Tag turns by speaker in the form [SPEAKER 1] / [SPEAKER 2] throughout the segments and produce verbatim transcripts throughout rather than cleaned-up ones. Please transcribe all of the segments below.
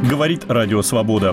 [SPEAKER 1] Говорит Радио Свобода.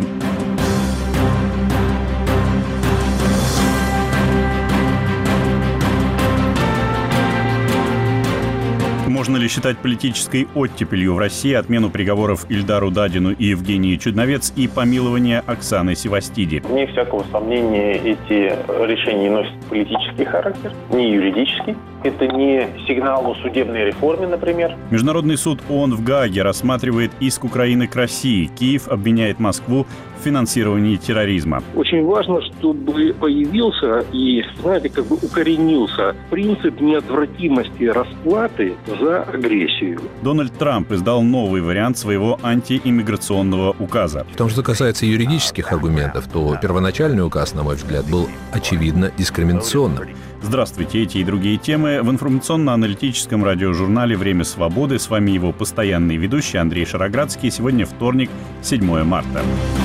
[SPEAKER 1] Можно ли считать политической оттепелью в России отмену приговоров Ильдару Дадину и Евгении Чудновец и помилование Оксаны Севастиди?
[SPEAKER 2] Вне всякого сомнения, эти решения носят политический характер, не юридический. Это не сигнал о судебной реформе, например.
[SPEAKER 1] Международный суд ООН в Гааге рассматривает иск Украины к России. Киев обвиняет Москву в финансировании терроризма.
[SPEAKER 3] Очень важно, чтобы появился и, знаете, как бы укоренился принцип неотвратимости расплаты за агрессию.
[SPEAKER 1] Дональд Трамп издал новый вариант своего антииммиграционного указа.
[SPEAKER 4] В том, что касается юридических аргументов, то первоначальный указ, на мой взгляд, был очевидно дискриминационным.
[SPEAKER 1] Здравствуйте, эти и другие темы в информационно-аналитическом радиожурнале «Время свободы». С вами его постоянный ведущий Андрей Шароградский. Сегодня вторник, седьмое марта.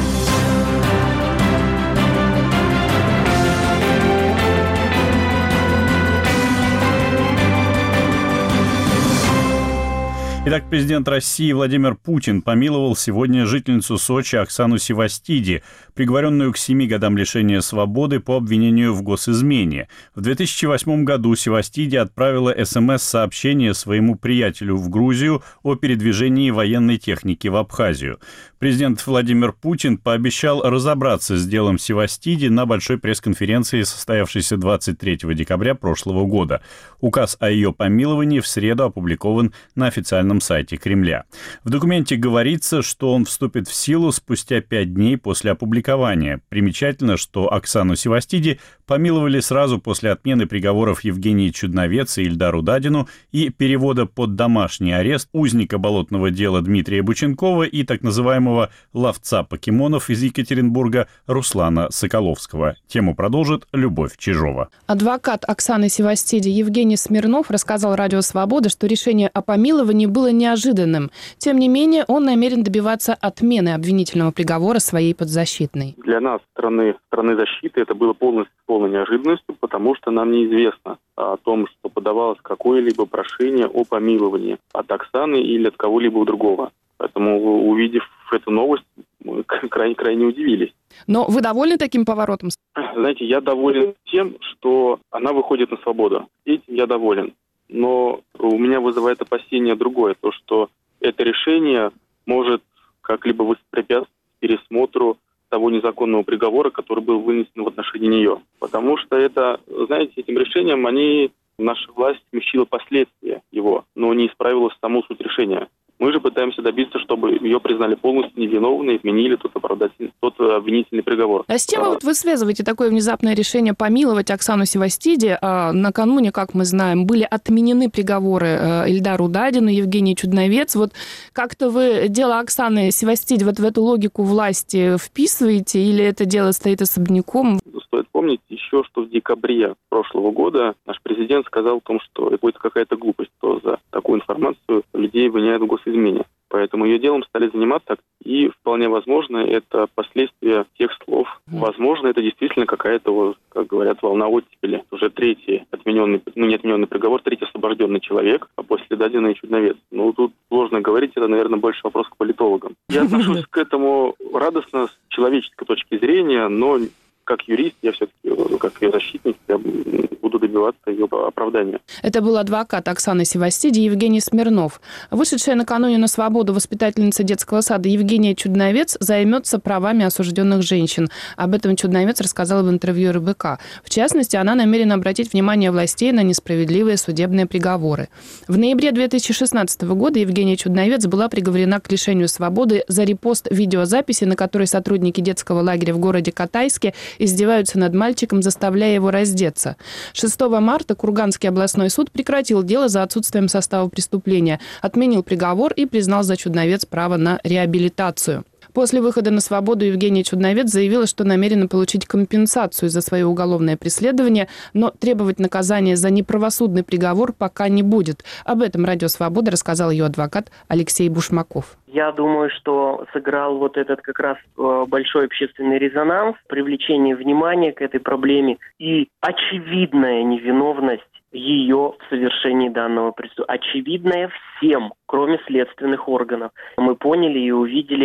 [SPEAKER 1] Итак, президент России Владимир Путин помиловал сегодня жительницу Сочи Оксану Севастиди, приговоренную к семи годам лишения свободы по обвинению в госизмене. В две тысячи восьмом году Севастиди отправила СМС-сообщение своему приятелю в Грузию о передвижении военной техники в Абхазию. Президент Владимир Путин пообещал разобраться с делом Севастиди на большой пресс-конференции, состоявшейся двадцать третьего декабря прошлого года. Указ о ее помиловании в среду опубликован на официальном сайте Кремля. В документе говорится, что он вступит в силу спустя пять дней после опубликования. Примечательно, что Оксану Севастиди помиловали сразу после отмены приговоров Евгении Чудновец и Ильдару Дадину и перевода под домашний арест узника болотного дела Дмитрия Бученкова и так называемого ловца покемонов из Екатеринбурга Руслана Соколовского. Тему продолжит Любовь Чижова.
[SPEAKER 5] Адвокат Оксаны Севастиди Евгений Смирнов рассказал Радио Свобода, что решение о помиловании было неожиданным. Тем не менее, он намерен добиваться отмены обвинительного приговора своей подзащитной.
[SPEAKER 2] Для нас, стороны, стороны защиты, это было полностью полной неожиданностью, потому что нам неизвестно о том, что подавалось какое-либо прошение о помиловании от Оксаны или от кого-либо другого. Поэтому, увидев эту новость, мы крайне-крайне удивились.
[SPEAKER 5] Но вы довольны таким поворотом?
[SPEAKER 2] Знаете, я доволен тем, что она выходит на свободу. Этим я доволен. Но у меня вызывает опасение другое, то, что это решение может как-либо воспрепятствовать пересмотру того незаконного приговора, который был вынесен в отношении нее. Потому что это, знаете, этим решением они, наша власть смягчила последствия его, но не исправила саму суть решения. Мы же пытаемся добиться, чтобы ее признали полностью невиновной и отменили тот оправдательный, тот обвинительный приговор.
[SPEAKER 5] А с чем а... вот вы связываете такое внезапное решение помиловать Оксану Севастиди? А накануне, как мы знаем, были отменены приговоры Ильдару Дадину, Евгении Чудновец. Вот как-то вы дело Оксаны Севастиди вот в эту логику власти вписываете, или это дело стоит особняком?
[SPEAKER 2] Стоит помнить еще, что в декабре прошлого года наш президент сказал о том, что это будет какая-то глупость, то за такую информацию людей обвиняют в госизмене. Поэтому ее делом стали заниматься, и вполне возможно, это последствия тех слов. Возможно, это действительно какая-то, вот, как говорят, волна оттепели. Уже третий отмененный, ну не отмененный приговор, третий освобожденный человек, а после Дадина и Чудновец. Ну, тут сложно говорить, это, наверное, больше вопрос к политологам. Я отношусь к этому радостно с человеческой точки зрения, но как юрист, я все-таки, как ее защитник, я буду добиваться ее оправдания.
[SPEAKER 5] Это был адвокат Оксаны Севастиди Евгений Смирнов. Вышедшая накануне на свободу воспитательница детского сада Евгения Чудновец займется правами осужденных женщин. Об этом Чудновец рассказала в интервью эр бэ ка. В частности, она намерена обратить внимание властей на несправедливые судебные приговоры. В ноябре две тысячи шестнадцатого года Евгения Чудновец была приговорена к лишению свободы за репост видеозаписи, на которой сотрудники детского лагеря в городе Катайске издеваются над мальчиком, заставляя его раздеться. шестого марта Курганский областной суд прекратил дело за отсутствием состава преступления, отменил приговор и признал за Чудновец право на реабилитацию. После выхода на свободу Евгения Чудновец заявила, что намерена получить компенсацию за свое уголовное преследование, но требовать наказания за неправосудный приговор пока не будет. Об этом Радио Свобода рассказал ее адвокат Алексей Бушмаков.
[SPEAKER 6] Я думаю, что сыграл вот этот как раз большой общественный резонанс, привлечение внимания к этой проблеме и очевидная невиновность ее в совершении данного преступления. Очевидная всем, кроме следственных органов. Мы поняли и увидели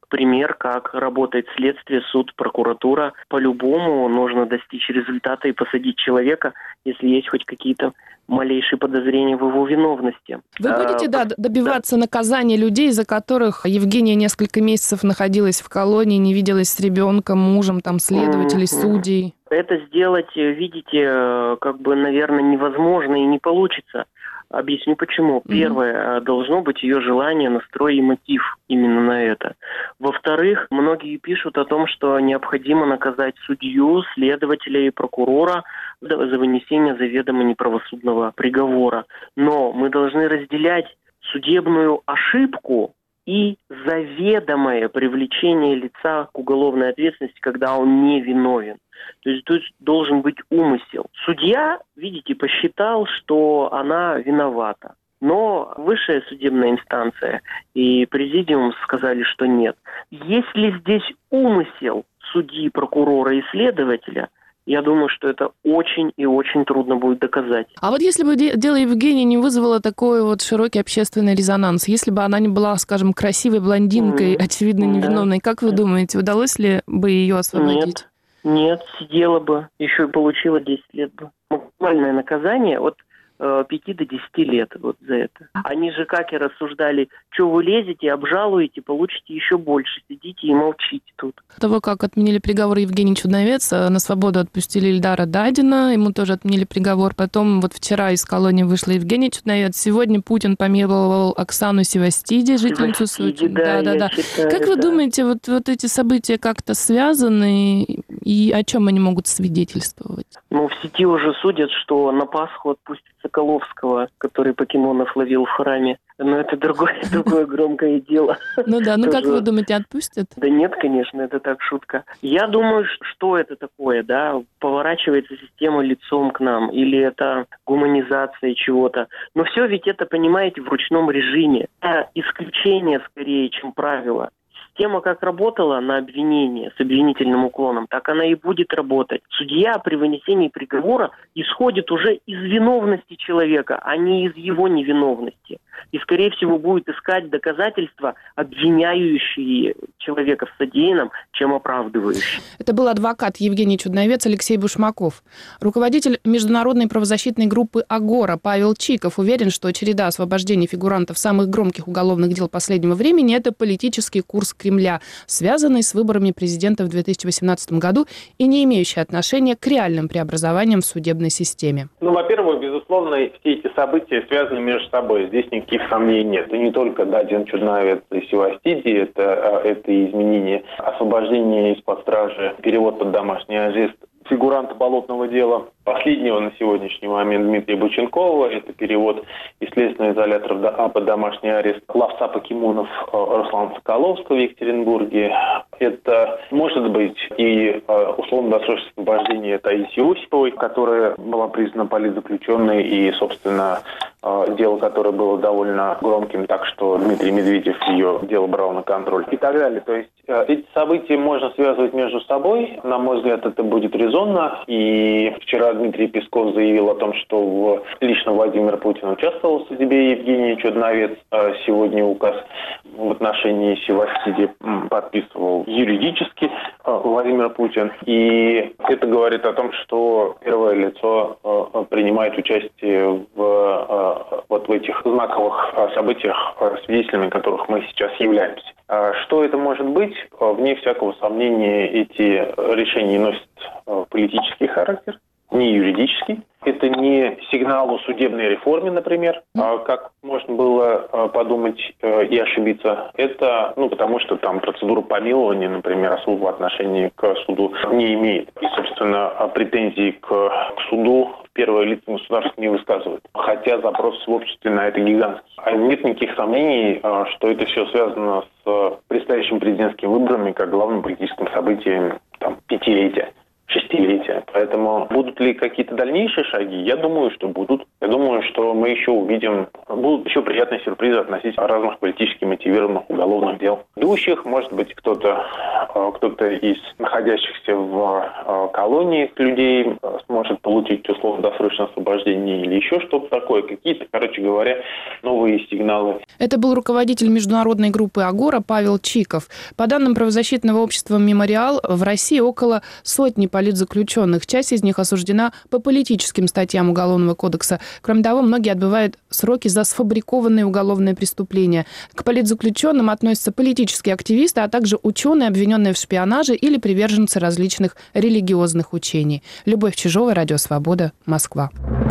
[SPEAKER 6] пример, как работает следствие, суд, прокуратура. По-любому нужно достичь результата и посадить человека, если есть хоть какие-то малейшие подозрения в его виновности.
[SPEAKER 5] Вы будете, а, да, добиваться да. наказания людей, за которых Евгения несколько месяцев находилась в колонии, не виделась с ребенком, мужем, там, следователей, mm-hmm. судей?
[SPEAKER 6] Это сделать, видите, как бы, наверное, невозможно и не получится. Объясню почему. Mm-hmm. Первое, должно быть ее желание, настрой и мотив именно на это. Во-вторых, многие пишут о том, что необходимо наказать судью, следователя и прокурора за вынесение заведомо неправосудного приговора. Но мы должны разделять судебную ошибку и заведомое привлечение лица к уголовной ответственности, когда он не виновен. То есть тут должен быть умысел. Судья, видите, посчитал, что она виновата. Но высшая судебная инстанция и президиум сказали, что нет. Если здесь умысел судьи, прокурора и следователя, я думаю, что это очень и очень трудно будет доказать.
[SPEAKER 5] А вот если бы дело Евгении не вызвало такой вот широкий общественный резонанс, если бы она не была, скажем, красивой блондинкой, mm, очевидно невиновной, да. как вы думаете, удалось ли бы ее освободить?
[SPEAKER 6] Нет, нет, сидела бы, еще и получила десять лет бы. Максимальное наказание от пяти до десяти лет вот за это. Они же как и рассуждали, что вы лезете, обжалуете, получите еще больше, сидите и молчите тут.
[SPEAKER 5] До того, как отменили приговор Евгении Чудновец, на свободу отпустили Ильдара Дадина, ему тоже отменили приговор. Потом вот вчера из колонии вышла Евгения Чудновец. Сегодня Путин помиловал Оксану Севастиди, жительницу Сочи. Да, да, да. Считаю, как вы да. думаете, вот, вот эти события как-то связаны и о чем они могут свидетельствовать?
[SPEAKER 6] Ну, в сети уже судят, что на Пасху отпустят Соколовского, который покемонов ловил в храме. Но это другое, другое громкое дело.
[SPEAKER 5] Ну да, ну как вы думаете, отпустят?
[SPEAKER 6] Да нет, конечно, это так шутка. Я думаю, что это такое, да? Поворачивается система лицом к нам, или это гуманизация чего-то. Но все ведь это, понимаете, в ручном режиме. Это исключение скорее, чем правило. Система как работала на обвинение с обвинительным уклоном, так она и будет работать. Судья при вынесении приговора исходит уже из виновности человека, а не из его невиновности. И, скорее всего, будет искать доказательства, обвиняющие человека в содеянном, чем оправдывающие.
[SPEAKER 5] Это был адвокат Евгений Чудновец Алексей Бушмаков. Руководитель международной правозащитной группы «Агора» Павел Чиков уверен, что череда освобождений фигурантов самых громких уголовных дел последнего времени – это политический курс Кремля, связанный с выборами президента в две тысячи восемнадцатом году и не имеющий отношения к реальным преобразованиям в судебной системе.
[SPEAKER 2] Ну, во-первых, безусловно, все эти события связаны между собой. Здесь никаких сомнений нет. Это не только Дадин, Чудновец и Севастиди, это, это изменение освобождения из-под стражи, перевод под домашний арест фигуранта болотного дела, последнего на сегодняшний момент Дмитрия Боченкова, это перевод из следственного изолятора под домашний арест ловца покемонов Руслана Соколовского в Екатеринбурге. Это может быть и условно-досрочное освобождение Таисии Осиповой, которая была признана политзаключенной, и, собственно, дело, которое было довольно громким, так что Дмитрий Медведев ее дело брал на контроль и так далее. То есть эти события можно связывать между собой. На мой взгляд, это будет резонно. И вчера Дмитрий Песков заявил о том, что в, лично Владимир Путин участвовал в судьбе Евгении Чудновец. Сегодня указ в отношении Севастиди подписывал юридически Владимир Путин. И это говорит о том, что первое лицо принимает участие в вот в этих знаковых событиях, свидетелями которых мы сейчас являемся. Что это может быть? Вне всякого сомнения, эти решения носят политический характер, не юридический. Это не сигнал о судебной реформе, например, как можно было подумать и ошибиться. Это, ну, потому что там процедура помилования, например, особого отношения к суду не имеет. И, собственно, претензий к, к суду первое лицо государства не высказывает. Хотя запрос в обществе на это гигантский. Нет никаких сомнений, что это все связано с предстоящими президентскими выборами как главным политическим событием там, пятилетия. Шестилетия. Поэтому будут ли какие-то дальнейшие шаги? Я думаю, что будут. Я думаю, что мы еще увидим, будут еще приятные сюрпризы относительно разных политически мотивированных уголовных дел.
[SPEAKER 7] предыдущих, может быть, кто-то, кто-то из находящихся в колонии людей сможет получить условно-досрочное освобождение или еще что-то такое, какие-то, короче говоря, новые сигналы.
[SPEAKER 5] Это был руководитель международной группы «Агора» Павел Чиков. По данным правозащитного общества «Мемориал», в России около сотни политзаключенных. Часть из них осуждена по политическим статьям Уголовного кодекса. Кроме того, многие отбывают сроки за сфабрикованные уголовные преступления. К политзаключенным относятся политические активисты, а также ученые, обвиненные в шпионаже или приверженцы различных религиозных учений. Любовь Чижова, Радио Свобода, Москва.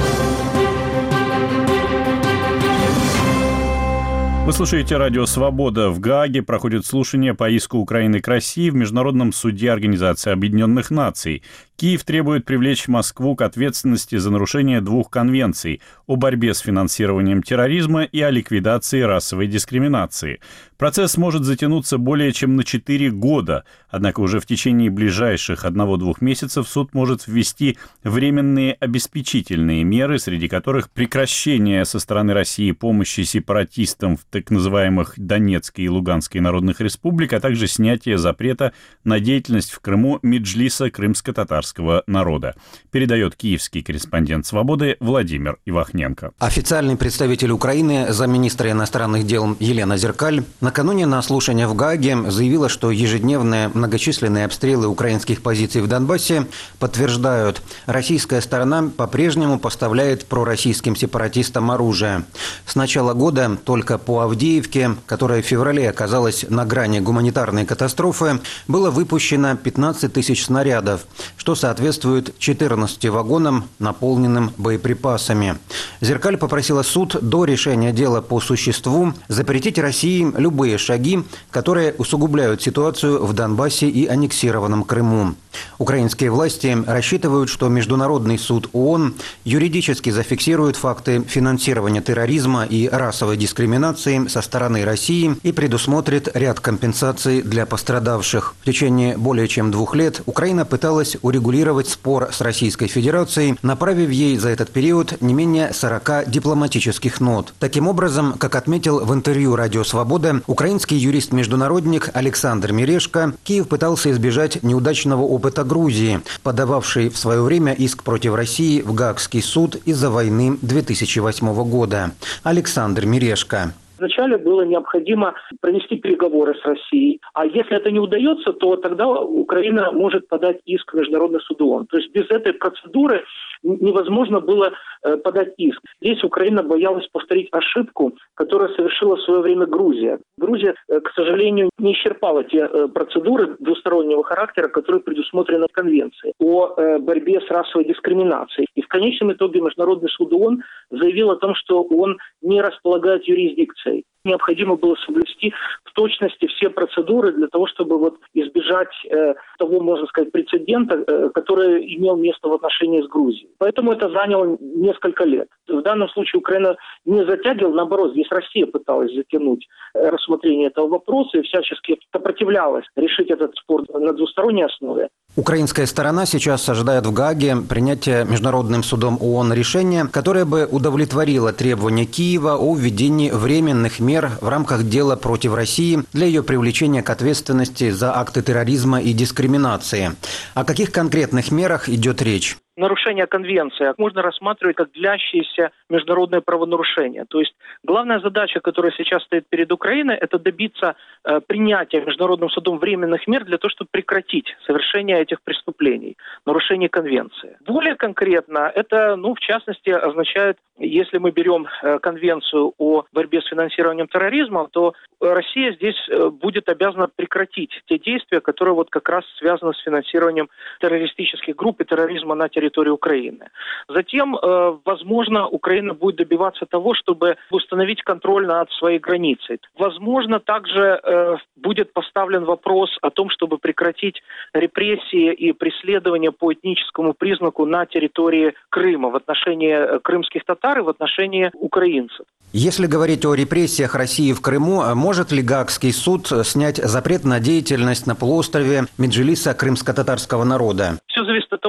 [SPEAKER 1] Вы слушаете «Радио Свобода». В Гааге проходит слушание по иску Украины к России в Международном суде Организации Объединенных Наций. Киев требует привлечь Москву к ответственности за нарушение двух конвенций о борьбе с финансированием терроризма и о ликвидации расовой дискриминации. Процесс может затянуться более чем на четыре года, однако уже в течение ближайших одного-двух месяцев суд может ввести временные обеспечительные меры, среди которых прекращение со стороны России помощи сепаратистам в так называемых Донецкой и Луганской народных республик, а также снятие запрета на деятельность в Крыму Меджлиса крымско-татарского народа. Передает киевский корреспондент «Свободы» Владимир Ивахненко.
[SPEAKER 8] Официальный представитель Украины, замминистра иностранных дел Елена Зеркаль, накануне на слушание в Гааге заявила, что ежедневные многочисленные обстрелы украинских позиций в Донбассе подтверждают, российская сторона по-прежнему поставляет пророссийским сепаратистам оружие. С начала года только по Авдеевке, которая в феврале оказалась на грани гуманитарной катастрофы, было выпущено пятнадцать тысяч снарядов, что соответствует четырнадцати вагонам, наполненным боеприпасами. Зеркаль попросила суд до решения дела по существу запретить России любые шаги, которые усугубляют ситуацию в Донбассе и аннексированном Крыму. Украинские власти рассчитывают, что Международный суд ООН юридически зафиксирует факты финансирования терроризма и расовой дискриминации со стороны России и предусмотрит ряд компенсаций для пострадавших. В течение более чем двух лет Украина пыталась урегулировать спор с Российской Федерацией, направив ей за этот период не менее сорока дипломатических нот. Таким образом, как отметил в интервью «Радио Свобода» украинский юрист-международник Александр Мирешко, Киев пытался избежать неудачного опыта Грузии, подававшей в свое время иск против России в Гаагский суд из-за войны две тысячи восьмого года. Александр Мирешко.
[SPEAKER 3] Вначале было необходимо провести переговоры с Россией, а если это не удается, то тогда Украина может подать иск в Международный суд ООН. То есть без этой процедуры невозможно было подать иск. Здесь Украина боялась повторить ошибку, которую совершила в свое время Грузия. Грузия, к сожалению, не исчерпала те процедуры двустороннего характера, которые предусмотрены в Конвенции о борьбе с расовой дискриминацией. И в конечном итоге Международный суд ООН заявил о том, что он не располагает юрисдикцией. Необходимо было соблюсти в точности все процедуры для того, чтобы вот избежать э, того, можно сказать, прецедента, э, который имел место в отношении с Грузией. Поэтому это заняло несколько лет. В данном случае Украина не затягивала, наоборот, здесь Россия пыталась затянуть рассмотрение этого вопроса и всячески сопротивлялась решить этот спор на двусторонней основе.
[SPEAKER 8] Украинская сторона сейчас ожидает в Гааге принятия Международным судом ООН решения, которое бы удовлетворило требования Киева о введении временных мер в рамках дела против России для ее привлечения к ответственности за акты терроризма и дискриминации. О каких конкретных мерах идет речь?
[SPEAKER 6] Нарушение конвенции можно рассматривать как длящееся международное правонарушение. То есть главная задача, которая сейчас стоит перед Украиной, это добиться э, принятия Международным судом временных мер для того, чтобы прекратить совершение этих преступлений, нарушение конвенции. Более конкретно это, ну, в частности, означает, если мы берем э, конвенцию о борьбе с финансированием терроризма, то Россия здесь э, будет обязана прекратить те действия, которые вот как раз связаны с финансированием террористических групп и терроризма на территории территории Украины. Затем, э, возможно, Украина будет добиваться того, чтобы установить контроль над своей границей. Возможно, также э, будет поставлен вопрос о том, чтобы прекратить репрессии и преследования по этническому признаку на территории Крыма в отношении крымских татар и в отношении украинцев.
[SPEAKER 8] Если говорить о репрессиях России в Крыму, может ли Гаагский суд снять запрет на деятельность на полуострове Меджлиса крымско-татарского народа?
[SPEAKER 6] Все зависит от того,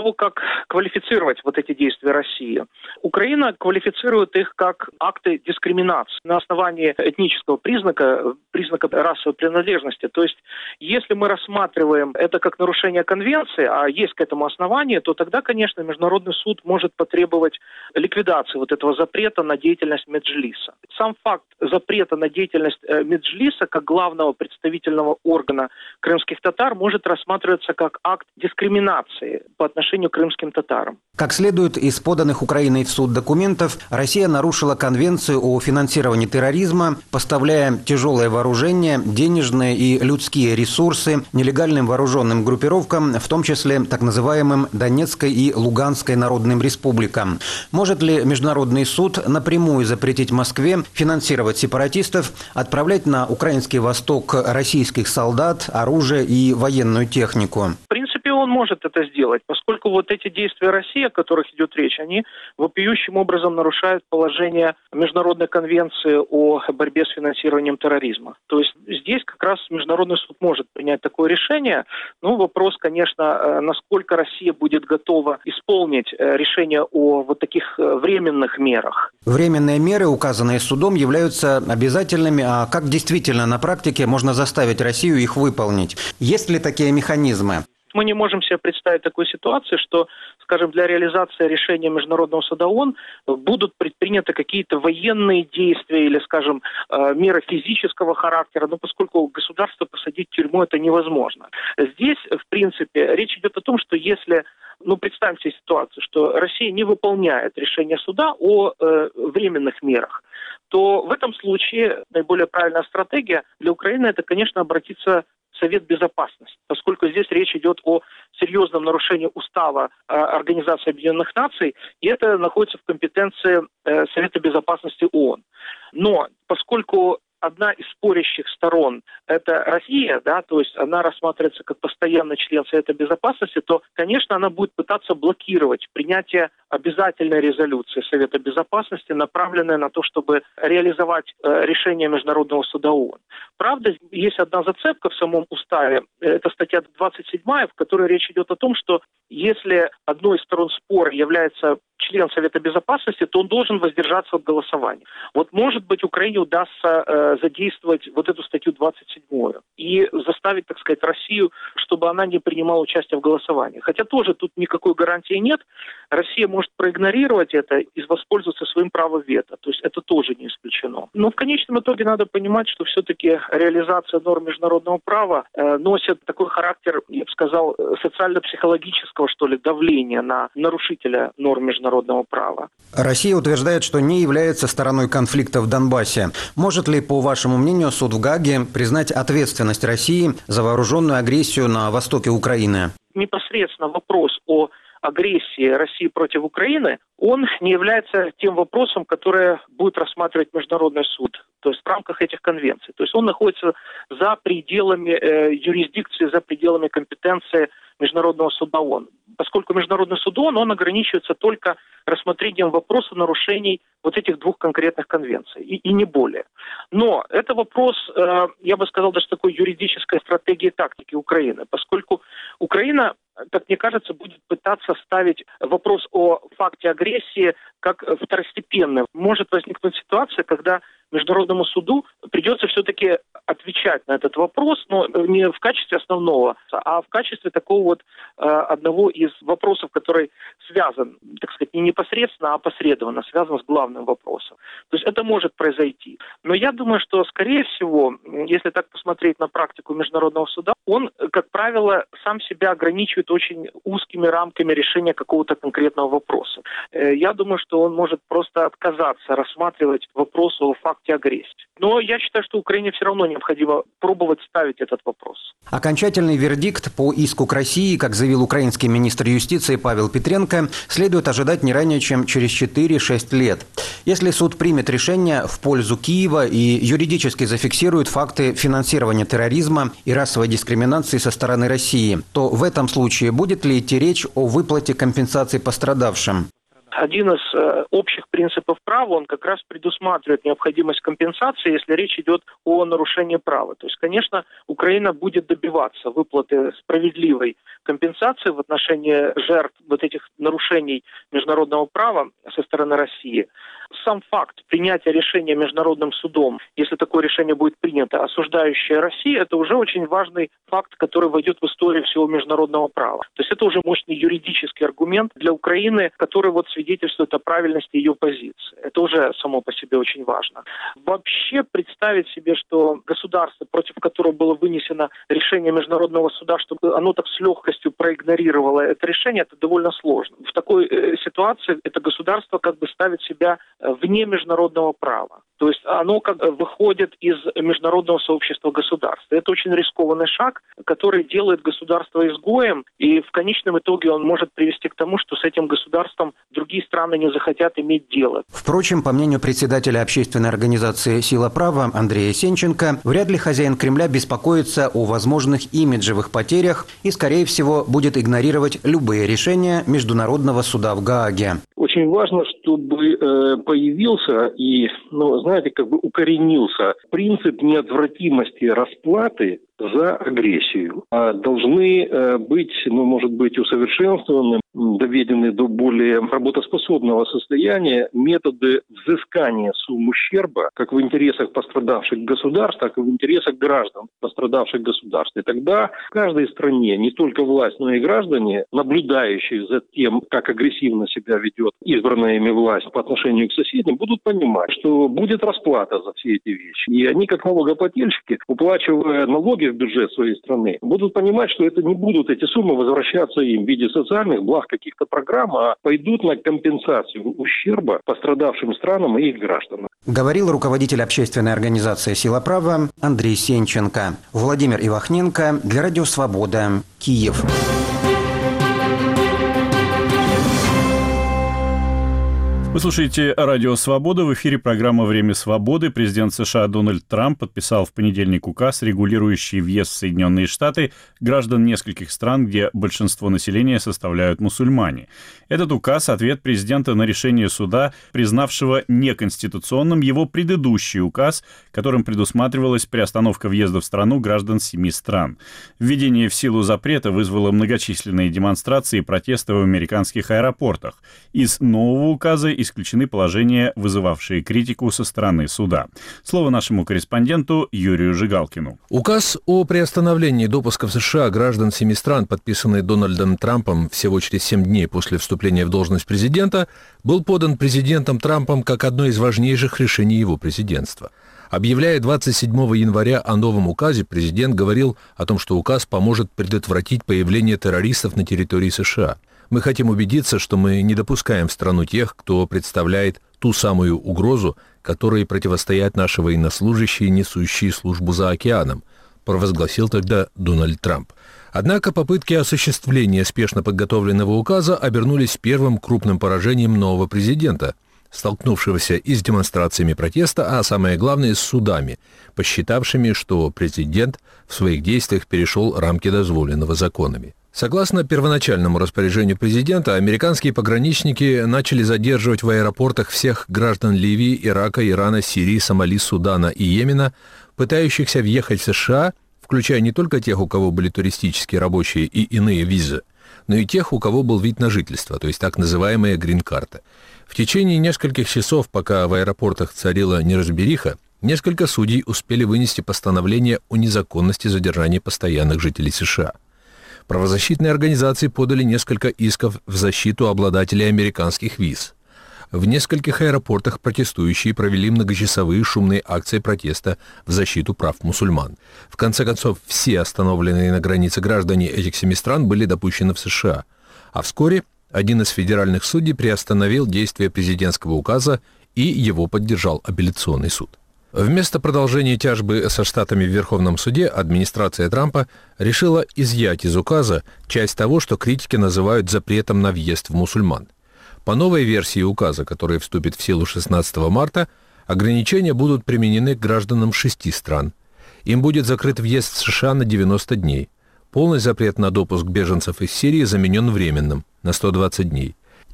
[SPEAKER 3] того, как квалифицировать вот эти действия России. Украина квалифицирует их как акты дискриминации на основании этнического признака, признака расовой принадлежности. То есть, если мы рассматриваем это как нарушение конвенции, а есть к этому основание, то тогда, конечно, Международный суд может потребовать ликвидации вот этого запрета на деятельность Меджлиса. Сам факт запрета на деятельность Меджлиса как главного представительного органа крымских татар может рассматриваться как акт дискриминации по отношению к крымским татарам.
[SPEAKER 8] Как следует из поданных Украиной в суд документов, Россия нарушила Конвенцию о финансировании терроризма, поставляя тяжелое вооружение, денежные и людские ресурсы нелегальным вооруженным группировкам, в том числе так называемым Донецкой и Луганской народным республикам. Может ли Международный суд напрямую запретить Москве финансировать сепаратистов, отправлять на украинский восток российских солдат, оружие и военную технику?
[SPEAKER 3] В принципе, он может это сделать, поскольку вот эти действия России, о которых идет речь, они вопиющим образом нарушают положение Международной конвенции о борьбе с финансированием терроризма. То есть здесь как раз Международный суд может принять такое решение. Ну, вопрос, конечно, насколько Россия будет готова исполнить решение о вот таких временных мерах.
[SPEAKER 8] Временные меры, указанные судом, являются обязательными, а как действительно на практике можно заставить Россию их выполнить? Есть ли такие механизмы?
[SPEAKER 3] Мы не можем себе представить такой ситуации, что, скажем, для реализации решения Международного суда ООН будут предприняты какие-то военные действия или, скажем, меры физического характера, но поскольку государство посадить в тюрьму это невозможно. Здесь, в принципе, речь идет о том, что если, ну, представим себе ситуацию, что Россия не выполняет решение суда о э, временных мерах, то в этом случае наиболее правильная стратегия для Украины это, конечно, обратиться в Совет Безопасности, поскольку здесь речь идет о серьезном нарушении устава э, Организации Объединенных Наций, и это находится в компетенции э, Совета Безопасности ООН. Но поскольку одна из спорящих сторон – это Россия, да, то есть она рассматривается как постоянный член Совета Безопасности, то, конечно, она будет пытаться блокировать принятие обязательной резолюции Совета Безопасности, направленной на то, чтобы реализовать э, решение Международного суда ООН. Правда, есть одна зацепка в самом уставе, это статья двадцать седьмая, в которой речь идет о том, что если одной из сторон спора является член Совета Безопасности, то он должен воздержаться от голосования. Вот, может быть, Украине удастся э, задействовать вот эту статью двадцать седьмую и заставить, так сказать, Россию, чтобы она не принимала участие в голосовании. Хотя тоже тут никакой гарантии нет. Россия может проигнорировать это и воспользоваться своим правом вето. То есть это тоже не исключено. Но в конечном итоге надо понимать, что все-таки реализация норм международного права э, носит такой характер, я бы сказал, социально-психологического, что ли, давления на нарушителя норм международного права.
[SPEAKER 8] Россия утверждает, что не является стороной конфликта в Донбассе. Может ли, по вашему мнению, суд в Гааге признать ответственность России за вооруженную агрессию на востоке Украины?
[SPEAKER 3] Непосредственно вопрос о агрессии России против Украины, он не является тем вопросом, который будет рассматривать Международный суд, то есть в рамках этих конвенций. То есть он находится за пределами э, юрисдикции, за пределами компетенции Международного суда ООН. Поскольку Международный суд ООН, он ограничивается только рассмотрением вопроса нарушений вот этих двух конкретных конвенций, и, и не более. Но это вопрос, э, я бы сказал, даже такой юридической стратегии и тактики Украины, поскольку Украина, как мне кажется, будет пытаться ставить вопрос о факте агрессии как второстепенный. Может возникнуть ситуация, когда Международному суду придется все-таки отвечать на этот вопрос, но не в качестве основного, а в качестве такого вот э, одного из вопросов, который связан, так сказать, не непосредственно, а опосредованно связан с главным вопросом. То есть это может произойти. Но я думаю, что, скорее всего, если так посмотреть на практику Международного суда, он, как правило, сам себя ограничивает очень узкими рамками решения какого-то конкретного вопроса. Э, я думаю, что он может просто отказаться рассматривать вопрос о факте агрессии. Но я считаю, что Украине все равно необходимо пробовать ставить этот вопрос.
[SPEAKER 8] Окончательный вердикт по иску к России, как заявил украинский министр юстиции Павел Петренко, следует ожидать не ранее, чем через четыре-шесть лет. Если суд примет решение в пользу Киева и юридически зафиксирует факты финансирования терроризма и расовой дискриминации со стороны России, то в этом случае будет ли идти речь о выплате компенсации пострадавшим?
[SPEAKER 3] Один из э, общих принципов права, он как раз предусматривает необходимость компенсации, если речь идет о нарушении права. То есть, конечно, Украина будет добиваться выплаты справедливой компенсации в отношении жертв вот этих нарушений международного права со стороны России. Сам факт принятия решения международным судом, если такое решение будет принято, осуждающее Россию, это уже очень важный факт, который войдет в историю всего международного права. То есть это уже мощный юридический аргумент для Украины, который вот свидетельствует о правильности ее позиции. Это уже само по себе очень важно. Вообще представить себе, что государство, против которого было вынесено решение международного суда, чтобы оно так с легкостью проигнорировало это решение, это довольно сложно. В такой э, ситуации это государство как бы ставит себя вне международного права. То есть оно как выходит из международного сообщества государств. Это очень рискованный шаг, который делает государство изгоем, и в конечном итоге он может привести к тому, что с этим государством другие страны не захотят иметь дело.
[SPEAKER 8] Впрочем, по мнению председателя общественной организации «Сила права» Андрея Сенченко, вряд ли хозяин Кремля беспокоится о возможных имиджевых потерях и, скорее всего, будет игнорировать любые решения Международного суда в Гааге.
[SPEAKER 9] Очень важно, чтобы э, появился и, ну, знаете, как бы укоренился принцип неотвратимости расплаты за агрессию. А должны э, быть, ну, может быть, усовершенствованы, доведены до более работоспособного состояния методы взыскания сумм ущерба как в интересах пострадавших государств, так и в интересах граждан пострадавших государств. И тогда в каждой стране, не только власть, но и граждане, наблюдающие за тем, как агрессивно себя ведет избранная ими власть по отношению к соседям, будут понимать, что будет расплата за все эти вещи. И они, как налогоплательщики, уплачивая налоги в бюджет своей страны, будут понимать, что это не будут эти суммы возвращаться им в виде социальных благ, каких-то программ, а пойдут на компенсацию ущерба пострадавшим странам и их гражданам.
[SPEAKER 8] Говорил руководитель общественной организации «Сила права» Андрей Сенченко. Владимир Ивахненко для Радио Свобода, Киев.
[SPEAKER 1] Вы слушаете Радио Свобода. В эфире программа «Время свободы». Президент США Дональд Трамп подписал в понедельник указ, регулирующий въезд в Соединенные Штаты граждан нескольких стран, где большинство населения составляют мусульмане. Этот указ – ответ президента на решение суда, признавшего неконституционным его предыдущий указ, которым предусматривалась приостановка въезда в страну граждан семи стран. Введение в силу запрета вызвало многочисленные демонстрации и протесты в американских аэропортах. Из нового указа исключены положения, вызывавшие критику со стороны суда. Слово нашему корреспонденту Юрию Жигалкину.
[SPEAKER 4] Указ о приостановлении допуска в США граждан семи стран, подписанный Дональдом Трампом всего через семь дней после вступления в должность президента, был подан президентом Трампом как одно из важнейших решений его президентства. Объявляя двадцать седьмого января о новом указе, президент говорил о том, что указ поможет предотвратить появление террористов на территории США. Мы хотим убедиться, что мы не допускаем в страну тех, кто представляет ту самую угрозу, которой противостоят наши военнослужащие, несущие службу за океаном, провозгласил тогда Дональд Трамп. Однако попытки осуществления спешно подготовленного указа обернулись первым крупным поражением нового президента, столкнувшегося и с демонстрациями протеста, а самое главное, с судами, посчитавшими, что президент в своих действиях перешел рамки дозволенного законами. Согласно первоначальному распоряжению президента, американские пограничники начали задерживать в аэропортах всех граждан Ливии, Ирака, Ирана, Сирии, Сомали, Судана и Йемена, пытающихся въехать в США, включая не только тех, у кого были туристические, рабочие и иные визы, но и тех, у кого был вид на жительство, то есть так называемая грин-карта. В течение нескольких часов, пока в аэропортах царила неразбериха, несколько судей успели вынести постановление о незаконности задержания постоянных жителей США. Правозащитные организации подали несколько исков в защиту обладателей американских виз. В нескольких аэропортах протестующие провели многочасовые шумные акции протеста в защиту прав мусульман. В конце концов, все остановленные на границе граждане этих семи стран были допущены в США. А вскоре один из федеральных судей приостановил действие президентского указа, и его поддержал апелляционный суд. Вместо продолжения тяжбы со штатами в Верховном суде администрация Трампа решила изъять из указа часть того, что критики называют запретом на въезд в мусульман. По новой версии указа, которая вступит в силу шестнадцатого марта, ограничения будут применены к гражданам шести стран. Им будет закрыт въезд в США на девяносто дней. Полный запрет на допуск беженцев из Сирии заменен временным на сто двадцать дней.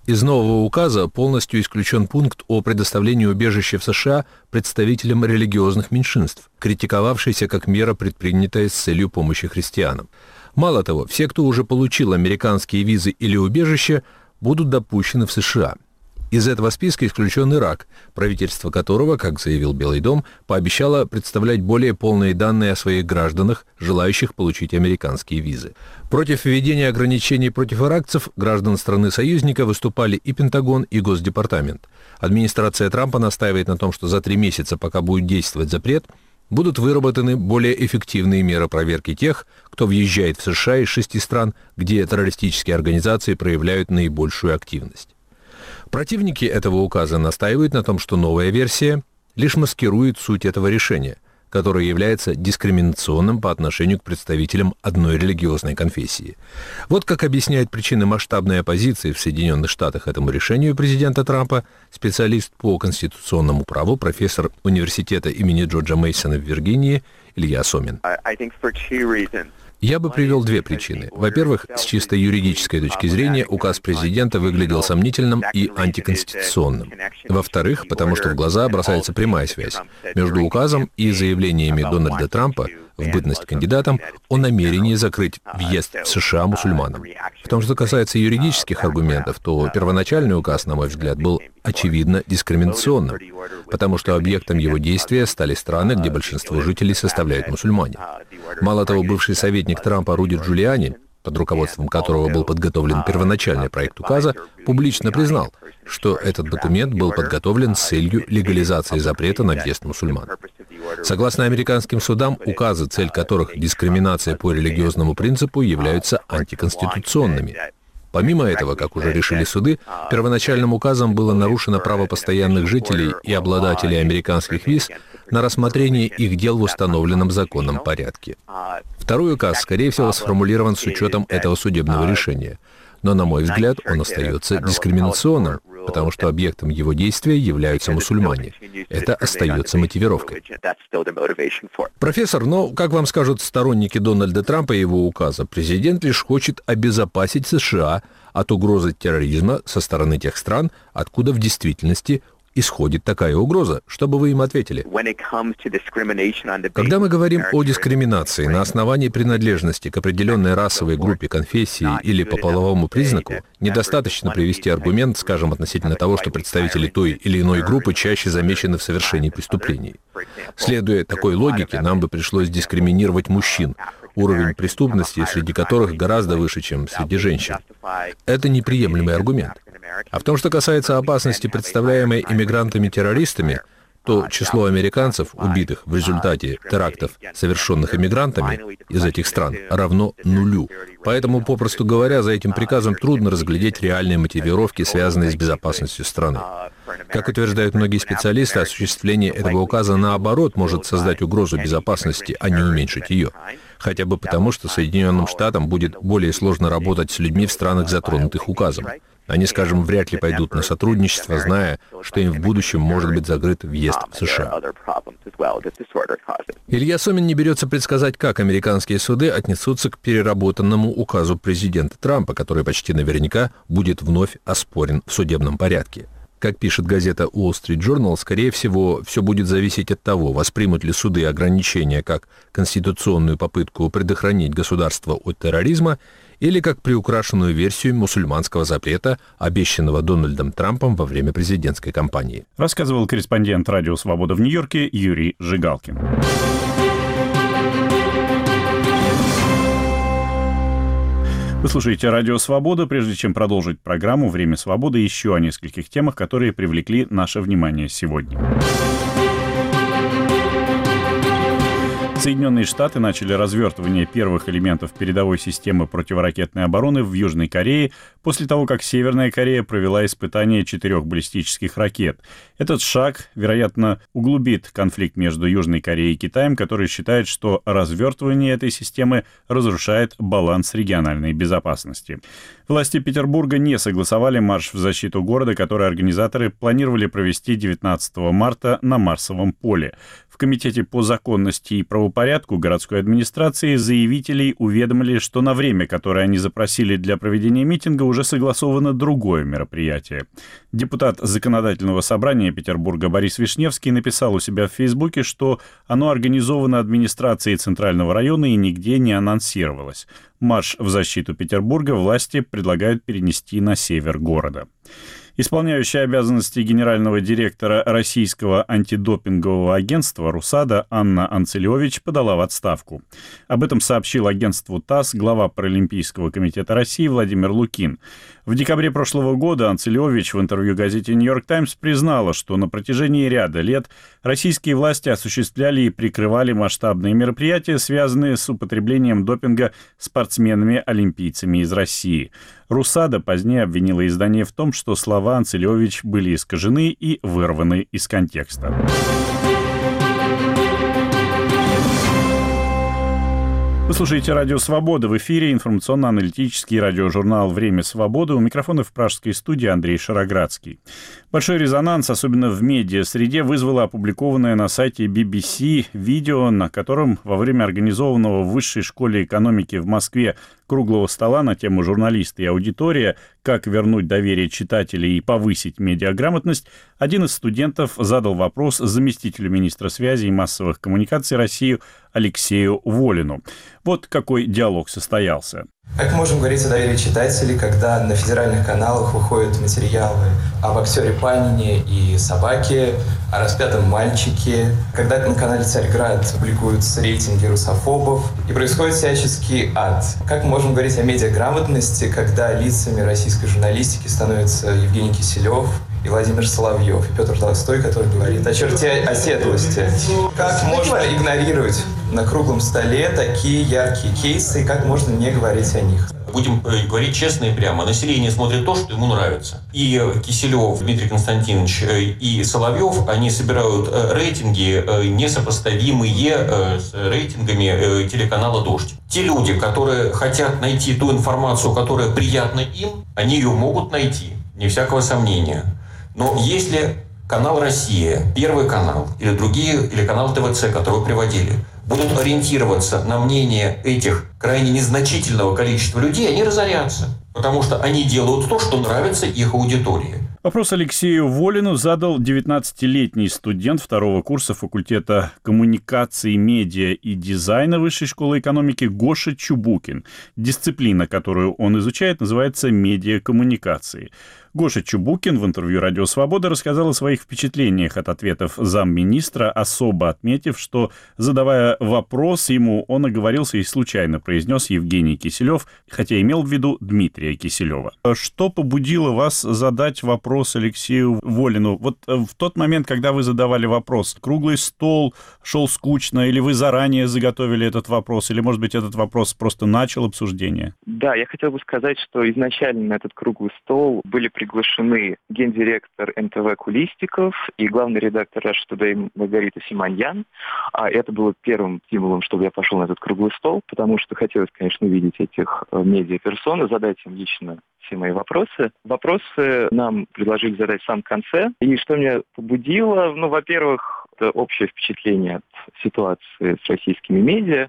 [SPEAKER 4] Из нового указа полностью исключен пункт о предоставлении убежища в США представителям религиозных меньшинств, критиковавшийся как мера, предпринятая с целью помощи христианам. Мало того, все, кто уже получил американские визы или убежище, будут допущены в США. Из этого списка исключен Ирак, правительство которого, как заявил Белый дом, пообещало представлять более полные данные о своих гражданах, желающих получить американские визы. Против введения ограничений против иракцев граждан страны-союзника выступали и Пентагон, и Госдепартамент. Администрация Трампа настаивает на том, что за три месяца, пока будет действовать запрет, будут выработаны более эффективные меры проверки тех, кто въезжает в США из шести стран, где террористические организации проявляют наибольшую активность. Противники этого указа настаивают на том, что новая версия лишь маскирует суть этого решения, которое является дискриминационным по отношению к представителям одной религиозной конфессии. Вот как объясняет причины масштабной оппозиции в Соединенных Штатах этому решению президента Трампа специалист по конституционному праву, профессор университета имени Джорджа Мейсона в Виргинии Илья Сомин. Я бы привел две причины. Во-первых, с чисто юридической точки зрения указ президента выглядел сомнительным и антиконституционным. Во-вторых, потому что в глаза бросается прямая связь между указом и заявлениями Дональда Трампа в бытность кандидатом о намерении закрыть въезд в США мусульманам. В том, что касается юридических аргументов, то первоначальный указ, на мой взгляд, был очевидно дискриминационным, потому что объектом его действия стали страны, где большинство жителей составляют мусульмане. Мало того, бывший советник Трампа Руди Джулиани, под руководством которого был подготовлен первоначальный проект указа, публично признал, что этот документ был подготовлен с целью легализации запрета на въезд мусульман. Согласно американским судам, указы, цель которых дискриминация по религиозному принципу, являются антиконституционными. Помимо этого, как уже решили суды, первоначальным указом было нарушено право постоянных жителей и обладателей американских виз на рассмотрение их дел в установленном законном порядке. Второй указ, скорее всего, сформулирован с учетом этого судебного решения. Но, на мой взгляд, он остается дискриминационным, потому что объектом его действия являются мусульмане. Это остается мотивировкой. Профессор, но, как вам скажут сторонники Дональда Трампа и его указа, президент лишь хочет обезопасить США от угрозы терроризма со стороны тех стран, откуда в действительности исходит такая угроза. Что бы вы им ответили? Когда мы говорим о дискриминации на основании принадлежности к определенной расовой группе, конфессии или по половому признаку, недостаточно привести аргумент, скажем, относительно того, что представители той или иной группы чаще замечены в совершении преступлений. Следуя такой логике, нам бы пришлось дискриминировать мужчин, уровень преступности среди которых гораздо выше, чем среди женщин. Это неприемлемый аргумент. А в том, что касается опасности, представляемой иммигрантами-террористами, то число американцев, убитых в результате терактов, совершенных иммигрантами из этих стран, равно нулю. Поэтому, попросту говоря, за этим приказом трудно разглядеть реальные мотивировки, связанные с безопасностью страны. Как утверждают многие специалисты, осуществление этого указа, наоборот, может создать угрозу безопасности, а не уменьшить ее. Хотя бы потому, что Соединенным Штатам будет более сложно работать с людьми в странах, затронутых указом. Они, скажем, вряд ли пойдут на сотрудничество, зная, что им в будущем может быть закрыт въезд в США. Илья Сомин не берется предсказать, как американские суды отнесутся к переработанному указу президента Трампа, который почти наверняка будет вновь оспорен в судебном порядке. Как пишет газета Wall Street Journal, скорее всего, все будет зависеть от того, воспримут ли суды ограничения как конституционную попытку предохранить государство от терроризма или как приукрашенную версию мусульманского запрета, обещанного Дональдом Трампом во время президентской кампании.
[SPEAKER 1] Рассказывал корреспондент «Радио Свобода» в Нью-Йорке Юрий Жигалкин. Вы слушаете «Радио Свобода». Прежде чем продолжить программу «Время свободы», еще о нескольких темах, которые привлекли наше внимание сегодня. Соединенные Штаты начали развертывание первых элементов передовой системы противоракетной обороны в Южной Корее после того, как Северная Корея провела испытание четырех баллистических ракет. Этот шаг, вероятно, углубит конфликт между Южной Кореей и Китаем, который считает, что развертывание этой системы разрушает баланс региональной безопасности. Власти Петербурга не согласовали марш в защиту города, который организаторы планировали провести девятнадцатого марта на Марсовом поле. В Комитете по законности и правопорядку городской администрации заявителей уведомили, что на время, которое они запросили для проведения митинга, уже согласовано другое мероприятие. Депутат Законодательного собрания Петербурга Борис Вишневский написал у себя в Фейсбуке, что оно организовано администрацией Центрального района и нигде не анонсировалось. Марш в защиту Петербурга власти предлагают перенести на север города. Исполняющая обязанности генерального директора Российского антидопингового агентства «Русада» Анна Анцелевич подала в отставку. Об этом сообщил агентству ТАСС глава Паралимпийского комитета России Владимир Лукин. В декабре прошлого года Анцелевич в интервью газете «Нью-Йорк Таймс» признала, что на протяжении ряда лет российские власти осуществляли и прикрывали масштабные мероприятия, связанные с употреблением допинга спортсменами-олимпийцами из России. «Русада» позднее обвинила издание в том, что слова Анцелевич были искажены и вырваны из контекста. Вы слушаете «Радио Свобода». В эфире информационно-аналитический радиожурнал «Время свободы». У микрофона в пражской студии Андрей Шароградский. Большой резонанс, особенно в медиа-среде, вызвало опубликованное на сайте би би си видео, на котором во время организованного в Высшей школе экономики в Москве круглого стола на тему «Журналисты и аудитория. Как вернуть доверие читателей и повысить медиаграмотность», один из студентов задал вопрос заместителю министра связи и массовых коммуникаций России Алексею Волину. Вот какой диалог состоялся.
[SPEAKER 10] Как мы можем говорить о доверии читателей, когда на федеральных каналах выходят материалы об актере Панине и собаке, о распятом мальчике, когда на канале «Царьград» публикуются рейтинги русофобов, и происходит всяческий ад? Как мы можем говорить о медиаграмотности, когда лицами российской журналистики становятся Евгений Киселев и Владимир Соловьев, и Петр Толстой, который говорит о черте оседлости? Как можно игнорировать на круглом столе такие яркие кейсы, и как можно не говорить о них?
[SPEAKER 11] Будем говорить честно и прямо. Население смотрит то, что ему нравится. И Киселев Дмитрий Константинович и Соловьев, они собирают рейтинги, несопоставимые с рейтингами телеканала «Дождь». Те люди, которые хотят найти ту информацию, которая приятна им, они ее могут найти, не всякого сомнения. Но если канал «Россия», Первый канал или другие, или канал тэ вэ цэ, которые вы приводили, будут ориентироваться на мнение этих крайне незначительного количества людей, они разорятся, потому что они делают то, что нравится их аудитории.
[SPEAKER 1] Вопрос Алексею Волину задал девятнадцатилетний студент второго курса факультета коммуникации, медиа и дизайна Высшей школы экономики Гоша Чубукин. Дисциплина, которую он изучает, называется медиакоммуникации. Гоша Чубукин в интервью «Радио Свобода» рассказал о своих впечатлениях от ответов замминистра, особо отметив, что, задавая вопрос ему, он оговорился и случайно произнес Евгений Киселев, хотя имел в виду Дмитрия Киселева. Что побудило вас задать вопрос Алексею Волину? Вот в тот момент, когда вы задавали вопрос, круглый стол шел скучно, или вы заранее заготовили этот вопрос, или, может быть, этот вопрос просто начал обсуждение?
[SPEAKER 12] Да, я хотел бы сказать, что изначально на этот круглый стол были приглашены гендиректор эн тэ вэ Кулистиков и главный редактор Russia Today Маргарита Симоньян. А это было первым стимулом, чтобы я пошел на этот круглый стол, потому что хотелось, конечно, увидеть этих медиаперсон и задать им лично все мои вопросы. Вопросы нам предложили задать в самом конце. И что меня побудило? Ну, во-первых, это общее впечатление от ситуации с российскими медиа.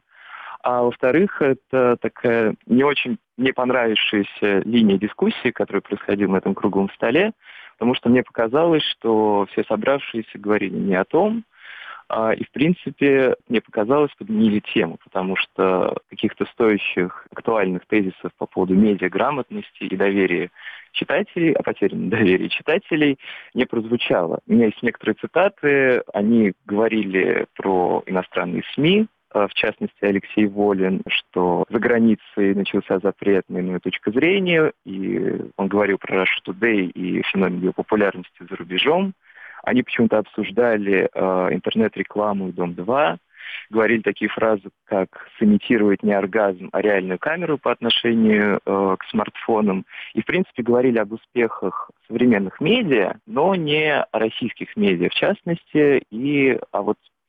[SPEAKER 12] А во-вторых, это такая не очень мне понравившаяся линия дискуссии, которая происходила на этом круглом столе, потому что мне показалось, что все собравшиеся говорили не о том, а, и, в принципе, мне показалось, подменили тему, потому что каких-то стоящих актуальных тезисов по поводу медиаграмотности и доверия читателей, о потерянном доверии читателей не прозвучало. У меня есть некоторые цитаты, они говорили про иностранные СМИ, в частности, Алексей Волин, что за границей начался запрет на иную точку зрения, и он говорил про Russia Today и феномен ее популярности за рубежом. Они почему-то обсуждали э, интернет-рекламу и Дом-два, говорили такие фразы, как «сымитировать не оргазм, а реальную камеру» по отношению э, к смартфонам. И, в принципе, говорили об успехах современных медиа, но не о российских медиа в частности, и о вот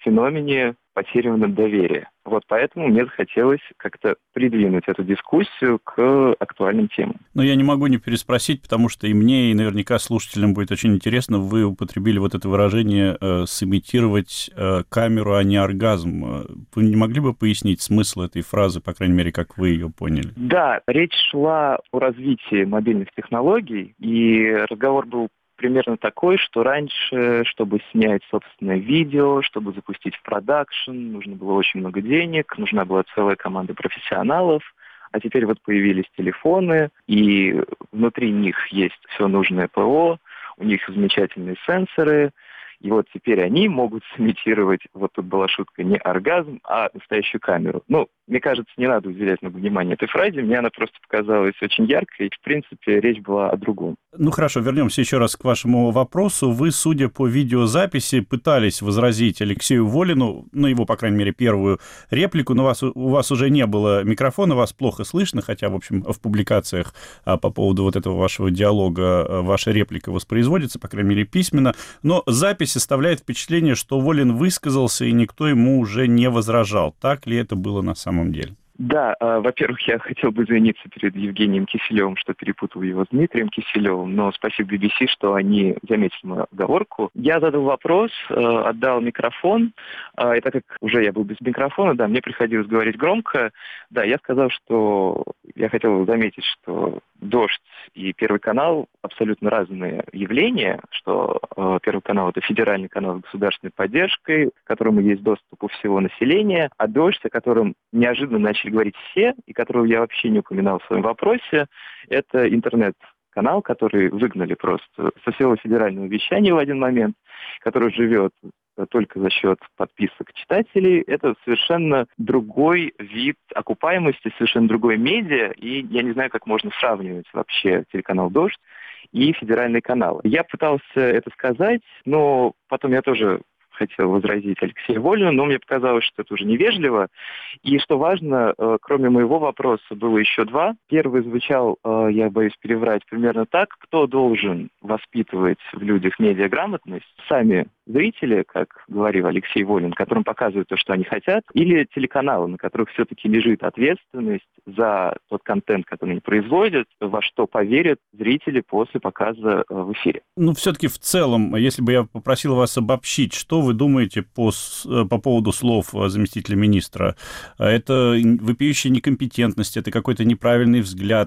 [SPEAKER 12] феномене потерянного доверия. Вот поэтому мне захотелось как-то придвинуть эту дискуссию к актуальным темам.
[SPEAKER 1] Но я не могу не переспросить, потому что и мне, и наверняка слушателям будет очень интересно. Вы употребили вот это выражение э, «сымитировать э, камеру, а не оргазм». Вы не могли бы пояснить смысл этой фразы, по крайней мере, как вы ее поняли?
[SPEAKER 12] Да, речь шла о развитии мобильных технологий, и разговор был примерно такой, что раньше, чтобы снять собственное видео, чтобы запустить в продакшн, нужно было очень много денег, нужна была целая команда профессионалов, а теперь вот появились телефоны, и внутри них есть все нужное ПО, у них замечательные сенсоры, и вот теперь они могут сымитировать, вот тут была шутка, не оргазм, а настоящую камеру. Ну, мне кажется, не надо уделять много внимания этой фразе, мне она просто показалась очень яркой, и, в принципе, речь была о другом.
[SPEAKER 1] Ну, хорошо, вернемся еще раз к вашему вопросу. Вы, судя по видеозаписи, пытались возразить Алексею Волину, ну, его, по крайней мере, первую реплику, но у вас, у вас уже не было микрофона, вас плохо слышно, хотя, в общем, в публикациях а, по поводу вот этого вашего диалога а, ваша реплика воспроизводится, по крайней мере, письменно, но запись оставляет впечатление, что Волин высказался, и никто ему уже не возражал. Так ли это было на самом деле?
[SPEAKER 12] Да, э, во-первых, я хотел бы извиниться перед Евгением Киселевым, что перепутал его с Дмитрием Киселевым, но спасибо би би си, что они заметили мою оговорку. Я задал вопрос, э, отдал микрофон, э, и так как уже я был без микрофона, да, мне приходилось говорить громко, да, я сказал, что я хотел заметить, что «Дождь» и Первый канал абсолютно разные явления, что э, Первый канал — это федеральный канал с государственной поддержкой, к которому есть доступ у всего населения, а «Дождь», о котором неожиданно начали говорить все, и которого я вообще не упоминал в своем вопросе, это интернет-канал, который выгнали просто со всего федерального вещания в один момент, который живет только за счет подписок читателей. Это совершенно другой вид окупаемости, совершенно другой медиа, и я не знаю, как можно сравнивать вообще телеканал «Дождь» и федеральный канал. Я пытался это сказать, но потом я тоже хотел возразить Алексею Волину, но мне показалось, что это уже невежливо. И что важно, кроме моего вопроса, было еще два. Первый звучал, я боюсь переврать, примерно так: кто должен воспитывать в людях медиаграмотность? Сами зрители, как говорил Алексей Волин, которым показывают то, что они хотят, или телеканалы, на которых все-таки лежит ответственность за тот контент, который они производят, во что поверят зрители после показа в эфире?
[SPEAKER 1] Ну, все-таки в целом, если бы я попросил вас обобщить, что вы думаете по, по поводу слов заместителя министра? Это вопиющая некомпетентность, это какой-то неправильный взгляд.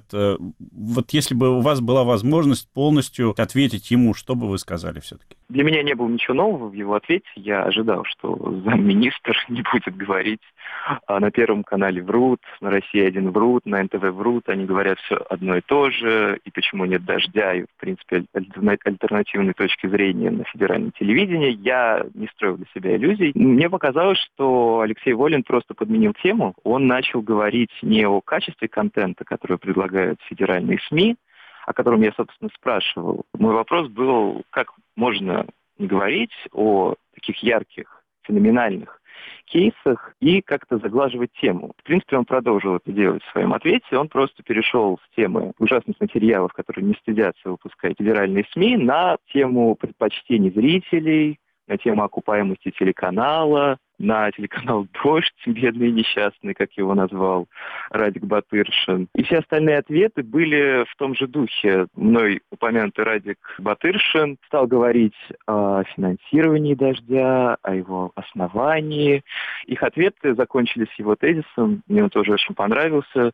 [SPEAKER 1] Вот если бы у вас была возможность полностью ответить ему, что бы вы сказали все-таки?
[SPEAKER 12] Для меня не было ничего нового в его ответе. Я ожидал, что замминистр не будет говорить: на Первом канале врут, на Россия один врут, на эн тэ вэ врут, они говорят все одно и то же, и почему нет «Дождя», и, в принципе, альтернативной точки зрения на федеральном телевидении. Я не строил для себя иллюзий. Мне показалось, что Алексей Волин просто подменил тему. Он начал говорить не о качестве контента, который предлагают федеральные СМИ, о котором я, собственно, спрашивал. Мой вопрос был, как можно не говорить о таких ярких, феноменальных кейсах и как-то заглаживать тему. В принципе, он продолжил это делать в своем ответе. Он просто перешел с темы ужасных материалов, которые не стыдятся выпускать федеральные СМИ, на тему предпочтений зрителей, на тему окупаемости телеканала, на телеканал «Дождь», бедный и несчастный, как его назвал Радик Батыршин. И все остальные ответы были в том же духе. Мной упомянутый Радик Батыршин стал говорить о финансировании «Дождя», о его основании. Их ответы закончились его тезисом, мне он тоже очень понравился,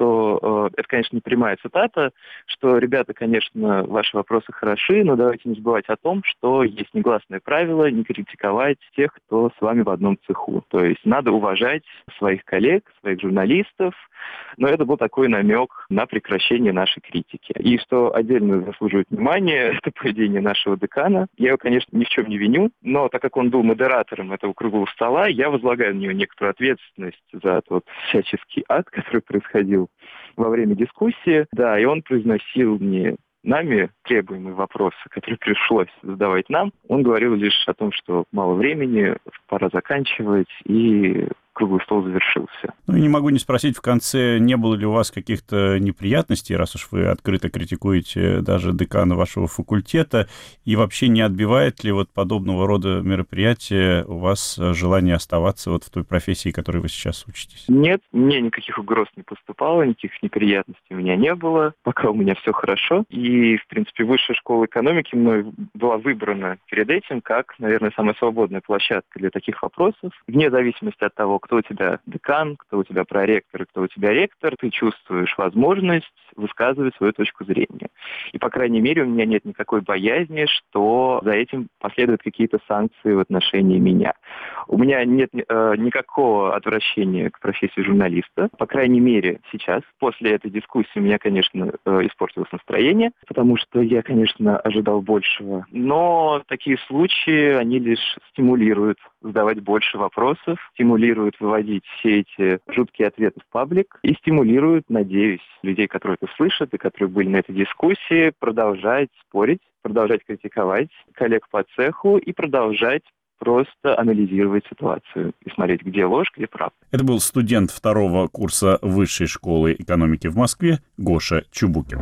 [SPEAKER 12] что, это, конечно, не прямая цитата, что, ребята, конечно, ваши вопросы хороши, но давайте не забывать о том, что есть негласное правило не критиковать тех, кто с вами в одном цеху. То есть надо уважать своих коллег, своих журналистов, но это был такой намек на прекращение нашей критики. И что отдельно заслуживает внимания, это поведение нашего декана. Я его, конечно, ни в чем не виню, но так как он был модератором этого круглого стола, я возлагаю на него некоторую ответственность за тот всяческий ад, который происходил во время дискуссии. Да, и он произносил мне нами требуемые вопросы, которые пришлось задавать нам. Он говорил лишь о том, что мало времени, пора заканчивать, и круглый стол завершился.
[SPEAKER 1] Ну и не могу не спросить в конце, не было ли у вас каких-то неприятностей, раз уж вы открыто критикуете даже декана вашего факультета, и вообще не отбивает ли вот подобного рода мероприятия у вас желание оставаться вот в той профессии, которой вы сейчас учитесь?
[SPEAKER 12] Нет, мне никаких угроз не поступало, никаких неприятностей у меня не было, пока у меня все хорошо. И, в принципе, высшая школа экономики мной была выбрана перед этим как, наверное, самая свободная площадка для таких вопросов. Вне зависимости от того, кто у тебя декан, кто у тебя проректор и кто у тебя ректор, ты чувствуешь возможность высказывать свою точку зрения. И, по крайней мере, у меня нет никакой боязни, что за этим последуют какие-то санкции в отношении меня. У меня нет э, никакого отвращения к профессии журналиста. По крайней мере, сейчас, после этой дискуссии, у меня, конечно, э, испортилось настроение, потому что я, конечно, ожидал большего. Но такие случаи, они лишь стимулируют задавать больше вопросов, стимулируют выводить все эти жуткие ответы в паблик и стимулируют, надеюсь, людей, которые это слышат и которые были на этой дискуссии, продолжать спорить, продолжать критиковать коллег по цеху и продолжать просто анализировать ситуацию и смотреть, где ложь, где правда.
[SPEAKER 1] Это был студент второго курса Высшей школы экономики в Москве Гоша Чубукин.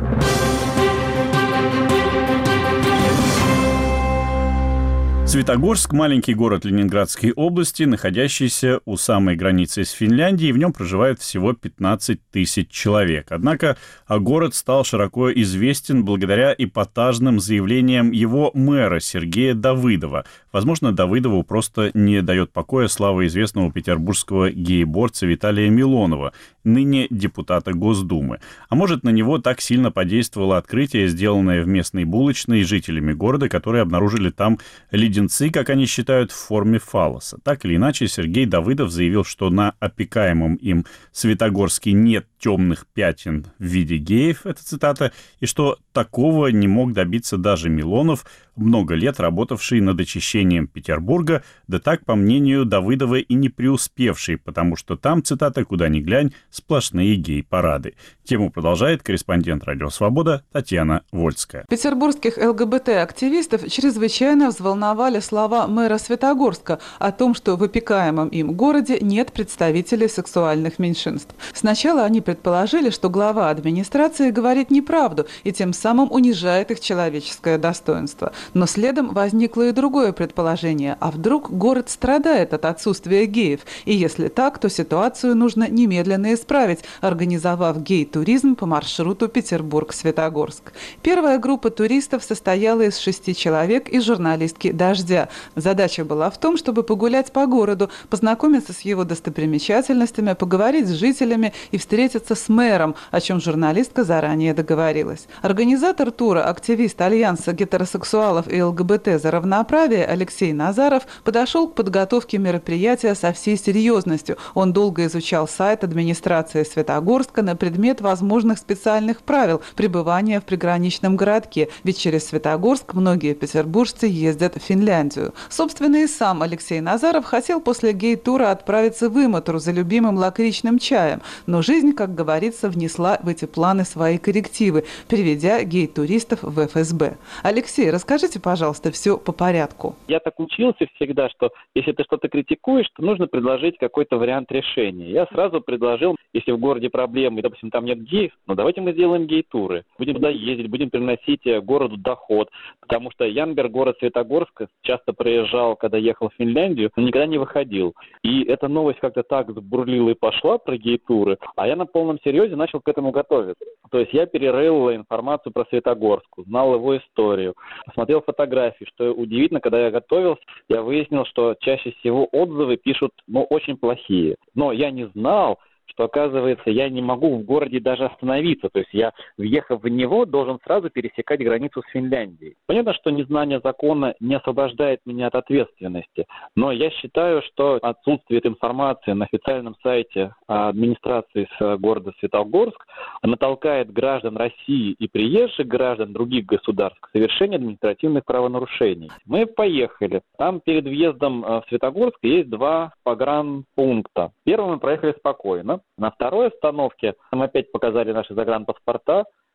[SPEAKER 1] Светогорск – маленький город Ленинградской области, находящийся у самой границы с Финляндией. В нем проживает всего пятнадцать тысяч человек. Однако город стал широко известен благодаря эпатажным заявлениям его мэра Сергея Давыдова. Возможно, Давыдову просто не дает покоя слава известного петербургского гей-борца Виталия Милонова, ныне депутата Госдумы. А может, на него так сильно подействовало открытие, сделанное в местной булочной жителями города, которые обнаружили там леденцы, как они считают, в форме фаллоса. Так или иначе, Сергей Давыдов заявил, что на опекаемом им Светогорске нет темных пятен в виде геев, это цитата, и что такого не мог добиться даже Милонов, много лет работавший над очищением Петербурга, да так, по мнению Давыдова, и не преуспевший, потому что там, цитата, куда ни глянь, сплошные гей-парады. Тему продолжает корреспондент «Радио Свобода» Татьяна Вольская.
[SPEAKER 13] Петербургских ЛГБТ-активистов чрезвычайно взволновали слова мэра Светогорска о том, что в опекаемом им городе нет представителей сексуальных меньшинств. Сначала они предположили, что глава администрации говорит неправду и тем самым унижает их человеческое достоинство. Но следом возникло и другое предположение. А вдруг город страдает от отсутствия геев? И если так, то ситуацию нужно немедленно исправить, организовав гей-туризм по маршруту Петербург-Светогорск. Первая группа туристов состояла из шести человек и журналистки «Дождя». Задача была в том, чтобы погулять по городу, познакомиться с его достопримечательностями, поговорить с жителями и встретиться с мэром, о чем журналистка заранее договорилась. Организатор тура, активист Альянса гетеросексуалов и ЛГБТ за равноправие Алексей Назаров подошел к подготовке мероприятия со всей серьезностью. Он долго изучал сайт администрации Светогорска на предмет возможных специальных правил пребывания в приграничном городке, ведь через Светогорск многие петербуржцы ездят в Финляндию. Собственно, и сам Алексей Назаров хотел после гей-тура отправиться в Иматру за любимым лакричным чаем, но жизнь, как говорится, внесла в эти планы свои коррективы, приведя гей-туристов в эф эс бэ. Алексей, расскажите, пожалуйста, все по порядку.
[SPEAKER 14] Я так учился всегда, что если ты что-то критикуешь, то нужно предложить какой-то вариант решения. Я сразу предложил, если в городе проблемы, и, допустим, там нет геев, ну давайте мы сделаем гей-туры. Будем туда ездить, будем приносить городу доход. Потому что Янберг, город Светогорск, часто проезжал, когда ехал в Финляндию, но никогда не выходил. И эта новость как-то так забурлила и пошла про гей-туры, а я на полном серьезе начал к этому готовиться. То есть я перерыл информацию про Светогорск, узнал его историю, посмотрел фотографии, что удивительно, когда я готовился, я выяснил, что чаще всего отзывы пишут, ну, очень плохие. Но я не знал, что, оказывается, я не могу в городе даже остановиться. То есть я, въехав в него, должен сразу пересекать границу с Финляндией. Понятно, что незнание закона не освобождает меня от ответственности, но я считаю, что отсутствие этой информации на официальном сайте администрации города Светогорск натолкает граждан России и приезжих граждан других государств к совершению административных правонарушений. Мы поехали. Там перед въездом в Светогорск есть два погранпункта. Первым мы проехали спокойно. На второй остановке нам опять показали наши загранпаспорта.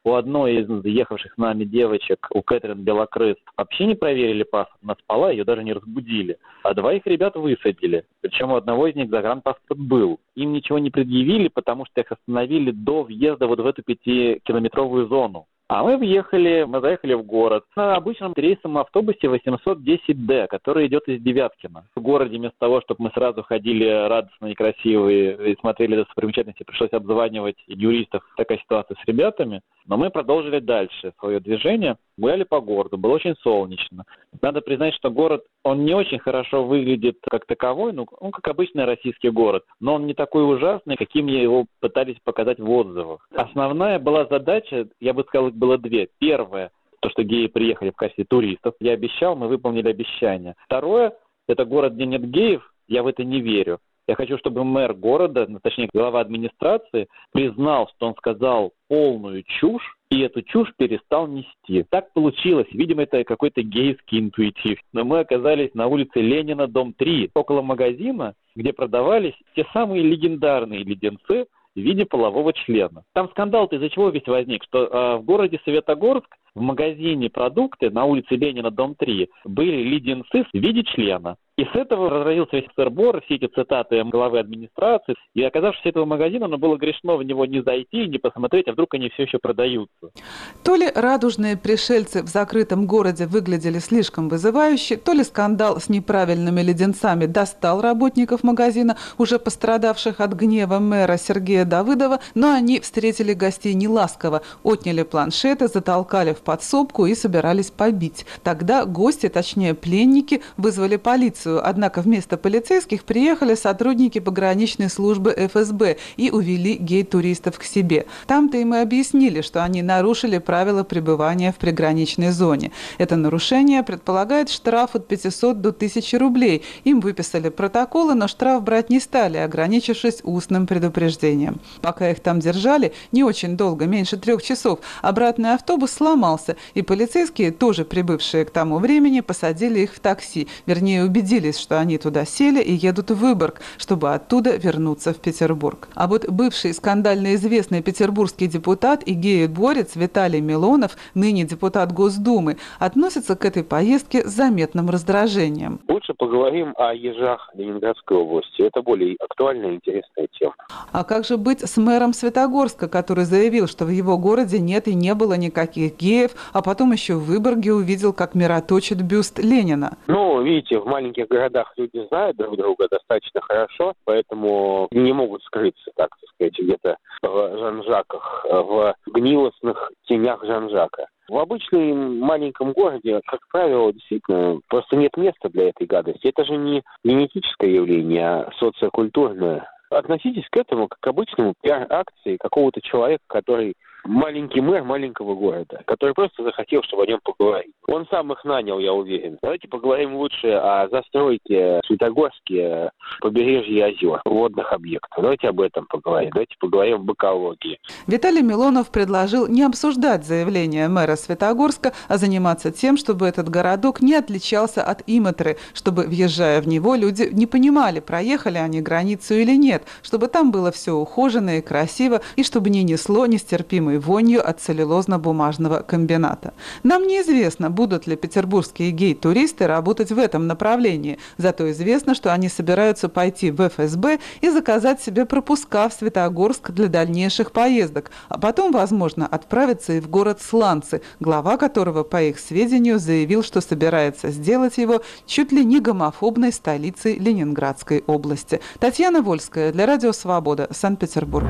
[SPEAKER 14] У одной из ехавших с нами девочек, у Кэтрин Белокрыст, вообще не проверили паспорт. Она спала, ее даже не разбудили. А двоих ребят высадили. Причем у одного из них загранпаспорт был. Им ничего не предъявили, потому что их остановили до въезда вот в эту пятикилометровую зону. А мы въехали, мы заехали в город на обычном рейсовом автобусе восемьсот десять дэ, который идет из Девяткина. В городе вместо того, чтобы мы сразу ходили радостные, красивые и смотрели достопримечательности, пришлось обзванивать юристов. Такая ситуация с ребятами. Но мы продолжили дальше свое движение, гуляли по городу, было очень солнечно. Надо признать, что город, он не очень хорошо выглядит как таковой, ну, он как обычный российский город, но он не такой ужасный, каким его пытались показать в отзывах. Основная была задача, я бы сказал, их было две. Первое, то, что геи приехали в качестве туристов. Я обещал, мы выполнили обещание. Второе, это город, где нет геев, я в это не верю. Я хочу, чтобы мэр города, точнее, глава администрации, признал, что он сказал полную чушь, и эту чушь перестал нести. Так получилось. Видимо, это какой-то гейский интуитив. Но мы оказались на улице Ленина, дом три, около магазина, где продавались те самые легендарные леденцы в виде полового члена. Там скандал-то из-за чего весь возник, что э, в городе Светогорск в магазине продукты на улице Ленина, дом три, были леденцы в виде члена. И с этого разразился весь сыр-бор, все эти цитаты главы администрации. И оказавшись этого магазина, но было грешно в него не зайти, не посмотреть, а вдруг они все еще продаются.
[SPEAKER 13] То ли радужные пришельцы в закрытом городе выглядели слишком вызывающе, то ли скандал с неправильными леденцами достал работников магазина, уже пострадавших от гнева мэра Сергея Давыдова, но они встретили гостей неласково, отняли планшеты, затолкали в подсобку и собирались побить. Тогда гости, точнее пленники, вызвали полицию. Однако вместо полицейских приехали сотрудники пограничной службы эф эс бэ и увели гей-туристов к себе. Там-то им и объяснили, что они нарушили правила пребывания в приграничной зоне. Это нарушение предполагает штраф от пятисот до тысячи рублей. Им выписали протоколы, но штраф брать не стали, ограничившись устным предупреждением. Пока их там держали, не очень долго, меньше трех часов, обратный автобус сломался, и полицейские, тоже прибывшие к тому времени, посадили их в такси, вернее, убедились, что они туда сели и едут в Выборг, чтобы оттуда вернуться в Петербург. А вот бывший скандально известный петербургский депутат и гея-борец Виталий Милонов, ныне депутат Госдумы, относится к этой поездке с заметным раздражением.
[SPEAKER 15] Лучше поговорим о ежах Ленинградской области. Это более актуальная и интересная тема.
[SPEAKER 13] А как же быть с мэром Светогорска, который заявил, что в его городе нет и не было никаких геев, а потом еще в Выборге увидел, как мироточит бюст Ленина?
[SPEAKER 15] Ну, видите, в маленьких городах люди знают друг друга достаточно хорошо, поэтому не могут скрыться, так сказать, где-то в Жан-Жаках, в гнилостных тенях Жан-Жака. В обычном маленьком городе, как правило, действительно просто нет места для этой гадости. Это же не генетическое явление, а социокультурное. Относитесь к этому как к обычному пиар-акции какого-то человека, который маленький мэр маленького города, который просто захотел, чтобы о нем поговорить. Он сам их нанял, я уверен. Давайте поговорим лучше о застройке Светогорске побережья озер, водных объектов. Давайте об этом поговорим. Давайте поговорим об экологии.
[SPEAKER 13] Виталий Милонов предложил не обсуждать заявление мэра Светогорска, а заниматься тем, чтобы этот городок не отличался от Иматры, чтобы, въезжая в него, люди не понимали, проехали они границу или нет, чтобы там было все ухоженно и красиво, и чтобы не несло нестерпимой вонью от целлюлозно-бумажного комбината. Нам неизвестно, будут ли петербургские гей-туристы работать в этом направлении. Зато известно, что они собираются пойти в эф эс бэ и заказать себе пропуска в Светогорск для дальнейших поездок, а потом, возможно, отправиться и в город Сланцы, глава которого, по их сведению, заявил, что собирается сделать его чуть ли не гомофобной столицей Ленинградской области. Татьяна Вольская для Радио Свобода, Санкт-Петербург.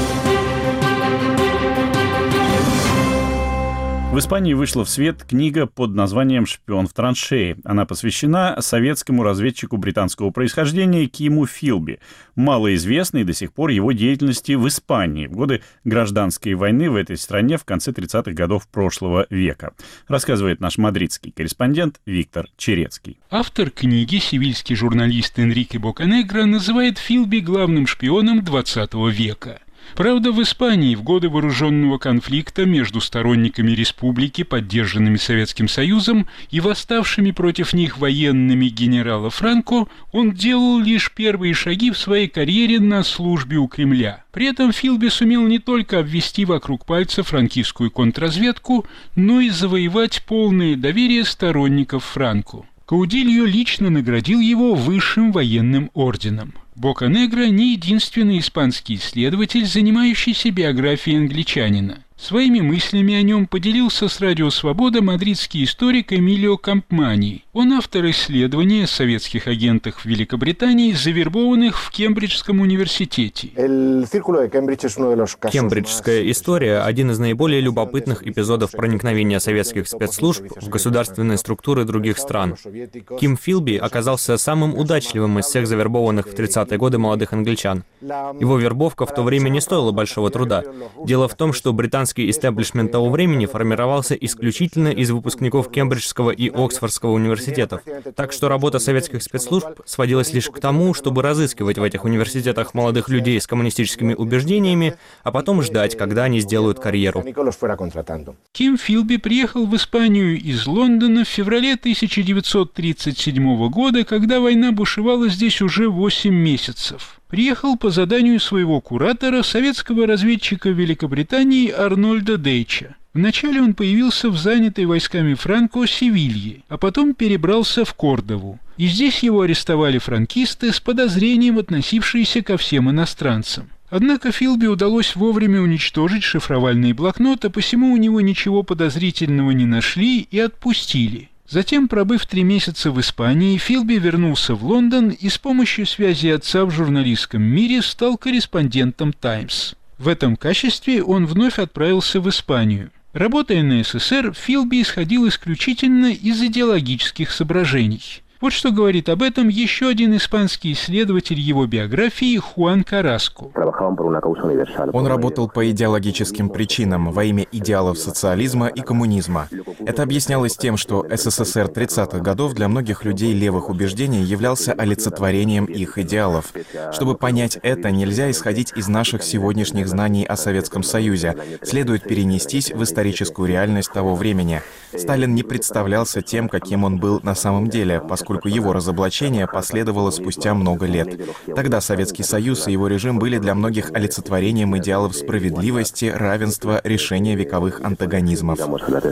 [SPEAKER 1] В Испании вышла в свет книга под названием «Шпион в траншее». Она посвящена советскому разведчику британского происхождения Киму Филби, малоизвестной до сих пор его деятельности в Испании в годы гражданской войны в этой стране в конце тридцатых годов прошлого века, рассказывает наш мадридский корреспондент Виктор Черецкий.
[SPEAKER 16] Автор книги, севильский журналист Энрике Боканегро, называет Филби главным шпионом двадцатого века. Правда, в Испании в годы вооруженного конфликта между сторонниками республики, поддержанными Советским Союзом, и восставшими против них военными генерала Франко, он делал лишь первые шаги в своей карьере на службе у Кремля. При этом Филби сумел не только обвести вокруг пальца франкистскую контрразведку, но и завоевать полное доверие сторонников Франко. Каудильо лично наградил его высшим военным орденом. Боканегро не единственный испанский исследователь, занимающийся биографией англичанина. Своими мыслями о нем поделился с Радио Свобода мадридский историк Эмилио Кампмани. Он автор исследования о советских агентах в Великобритании, завербованных в Кембриджском университете.
[SPEAKER 17] Кембриджская история – один из наиболее любопытных эпизодов проникновения советских спецслужб в государственные структуры других стран. Ким Филби оказался самым удачливым из всех завербованных в тридцатые годы молодых англичан. Его вербовка в то время не стоила большого труда. Дело в том, что британский истеблишмент того времени формировался исключительно из выпускников Кембриджского и Оксфордского университетов. Так что работа советских спецслужб сводилась лишь к тому, чтобы разыскивать в этих университетах молодых людей с коммунистическими убеждениями, а потом ждать, когда они сделают карьеру.
[SPEAKER 16] Ким Филби приехал в Испанию из Лондона в феврале тысяча девятьсот тридцать седьмого года, когда война бушевала здесь уже восемь месяцев. Приехал по заданию своего куратора, советского разведчика Великобритании Арнольда Дейча. Вначале он появился в занятой войсками Франко Севилье, а потом перебрался в Кордову. И здесь его арестовали франкисты с подозрением, относившиеся ко всем иностранцам. Однако Филби удалось вовремя уничтожить шифровальный блокнот, а посему у него ничего подозрительного не нашли и отпустили. Затем, пробыв три месяца в Испании, Филби вернулся в Лондон и с помощью связи отца в журналистском мире стал корреспондентом «Таймс». В этом качестве он вновь отправился в Испанию. Работая на СССР, Филби исходил исключительно из идеологических соображений. Вот что говорит об этом еще один испанский исследователь его биографии Хуан Караско.
[SPEAKER 18] Он работал по идеологическим причинам во имя идеалов социализма и коммунизма. Это объяснялось тем, что СССР тридцатых годов для многих людей левых убеждений являлся олицетворением их идеалов. Чтобы понять это, нельзя исходить из наших сегодняшних знаний о Советском Союзе. Следует перенестись в историческую реальность того времени. Сталин не представлялся тем, каким он был на самом деле, поскольку поскольку его разоблачение последовало спустя много лет. Тогда Советский Союз и его режим были для многих олицетворением идеалов справедливости, равенства, решения вековых антагонизмов.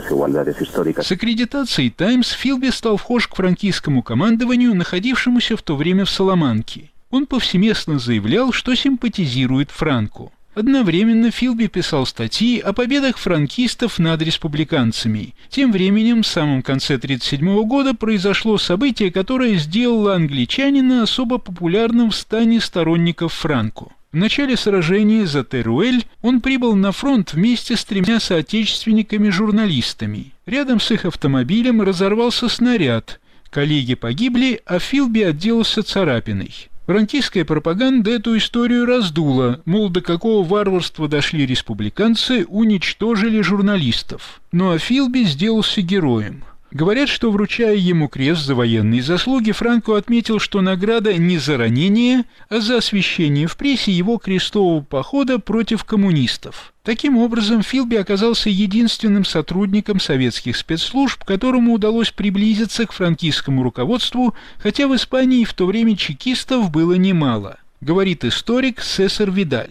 [SPEAKER 16] С аккредитацией «Таймс» Филби стал вхож к франкистскому командованию, находившемуся в то время в Саламанке. Он повсеместно заявлял, что симпатизирует Франко. Одновременно Филби писал статьи о победах франкистов над республиканцами. Тем временем, в самом конце тысяча девятьсот тридцать седьмого года произошло событие, которое сделало англичанина особо популярным в стане сторонников Франко. В начале сражения за Теруэль он прибыл на фронт вместе с тремя соотечественниками-журналистами. Рядом с их автомобилем разорвался снаряд. Коллеги погибли, а Филби отделался царапиной. Франкистская пропаганда эту историю раздула, мол, до какого варварства дошли республиканцы, уничтожили журналистов. Ну а Филби сделался героем. Говорят, что, вручая ему крест за военные заслуги, Франко отметил, что награда не за ранение, а за освещение в прессе его крестового похода против коммунистов. Таким образом, Филби оказался единственным сотрудником советских спецслужб, которому удалось приблизиться к франкистскому руководству, хотя в Испании в то время чекистов было немало. Говорит историк Сесар Видаль.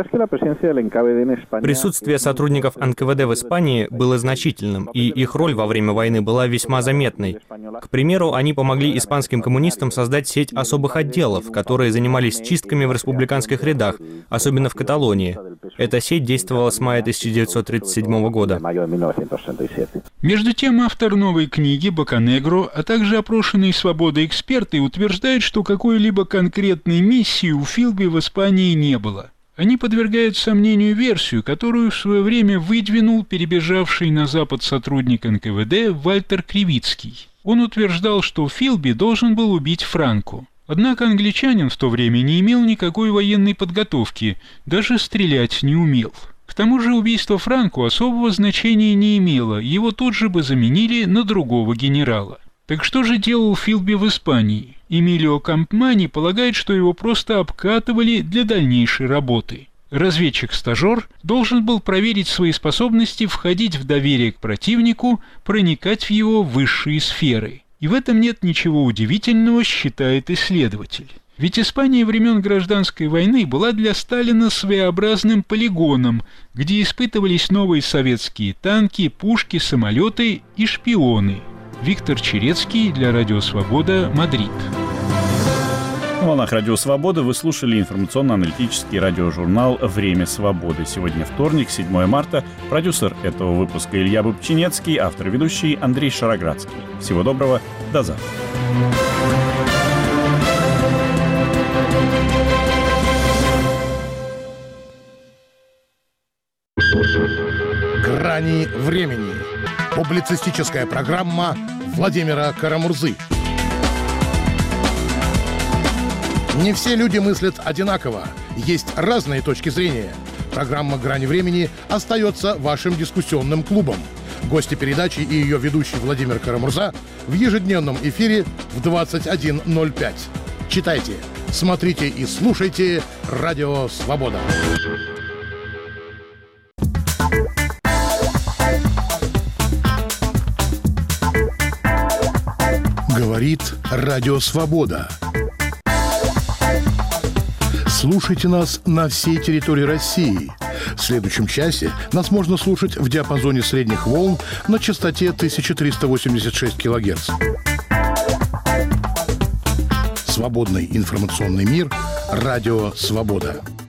[SPEAKER 17] Присутствие сотрудников эн ка вэ дэ в Испании было значительным, и их роль во время войны была весьма заметной. К примеру, они помогли испанским коммунистам создать сеть особых отделов, которые занимались чистками в республиканских рядах, особенно в Каталонии. Эта сеть действовала с мая тысяча девятьсот тридцать седьмого года.
[SPEAKER 16] Между тем, автор новой книги Боканегро, а также опрошенные «Свободой» эксперты утверждают, что какой-либо конкретной миссии у Филби в Испании не было. Они подвергают сомнению версию, которую в свое время выдвинул перебежавший на Запад сотрудник эн ка вэ дэ Вальтер Кривицкий. Он утверждал, что Филби должен был убить Франко. Однако англичанин в то время не имел никакой военной подготовки, даже стрелять не умел. К тому же убийство Франко особого значения не имело, его тут же бы заменили на другого генерала. Так что же делал Филби в Испании? Эмилио Кампмани полагает, что его просто обкатывали для дальнейшей работы. Разведчик-стажер должен был проверить свои способности входить в доверие к противнику, проникать в его высшие сферы. И в этом нет ничего удивительного, считает исследователь. Ведь Испания времен Гражданской войны была для Сталина своеобразным полигоном, где испытывались новые советские танки, пушки, самолеты и шпионы. Виктор Черецкий для Радио Свобода, Мадрид.
[SPEAKER 1] На волнах Радио Свобода вы слушали информационно-аналитический радиожурнал «Время свободы». Сегодня вторник, седьмое марта. Продюсер этого выпуска Илья Бубчинецкий, автор и ведущий Андрей Шароградский. Всего доброго, до завтра.
[SPEAKER 19] «Грани времени». Публицистическая программа Владимира Карамурзы. Не все люди мыслят одинаково. Есть разные точки зрения. Программа «Грани времени» остается вашим дискуссионным клубом. Гости передачи и ее ведущий Владимир Карамурза в ежедневном эфире в двадцать один ноль пять. Читайте, смотрите и слушайте «Радио Свобода». Говорит Радио Свобода. Слушайте нас на всей территории России. В следующем часе нас можно слушать в диапазоне средних волн на частоте тысяча триста восемьдесят шесть килогерц. Свободный информационный мир. Радио Свобода.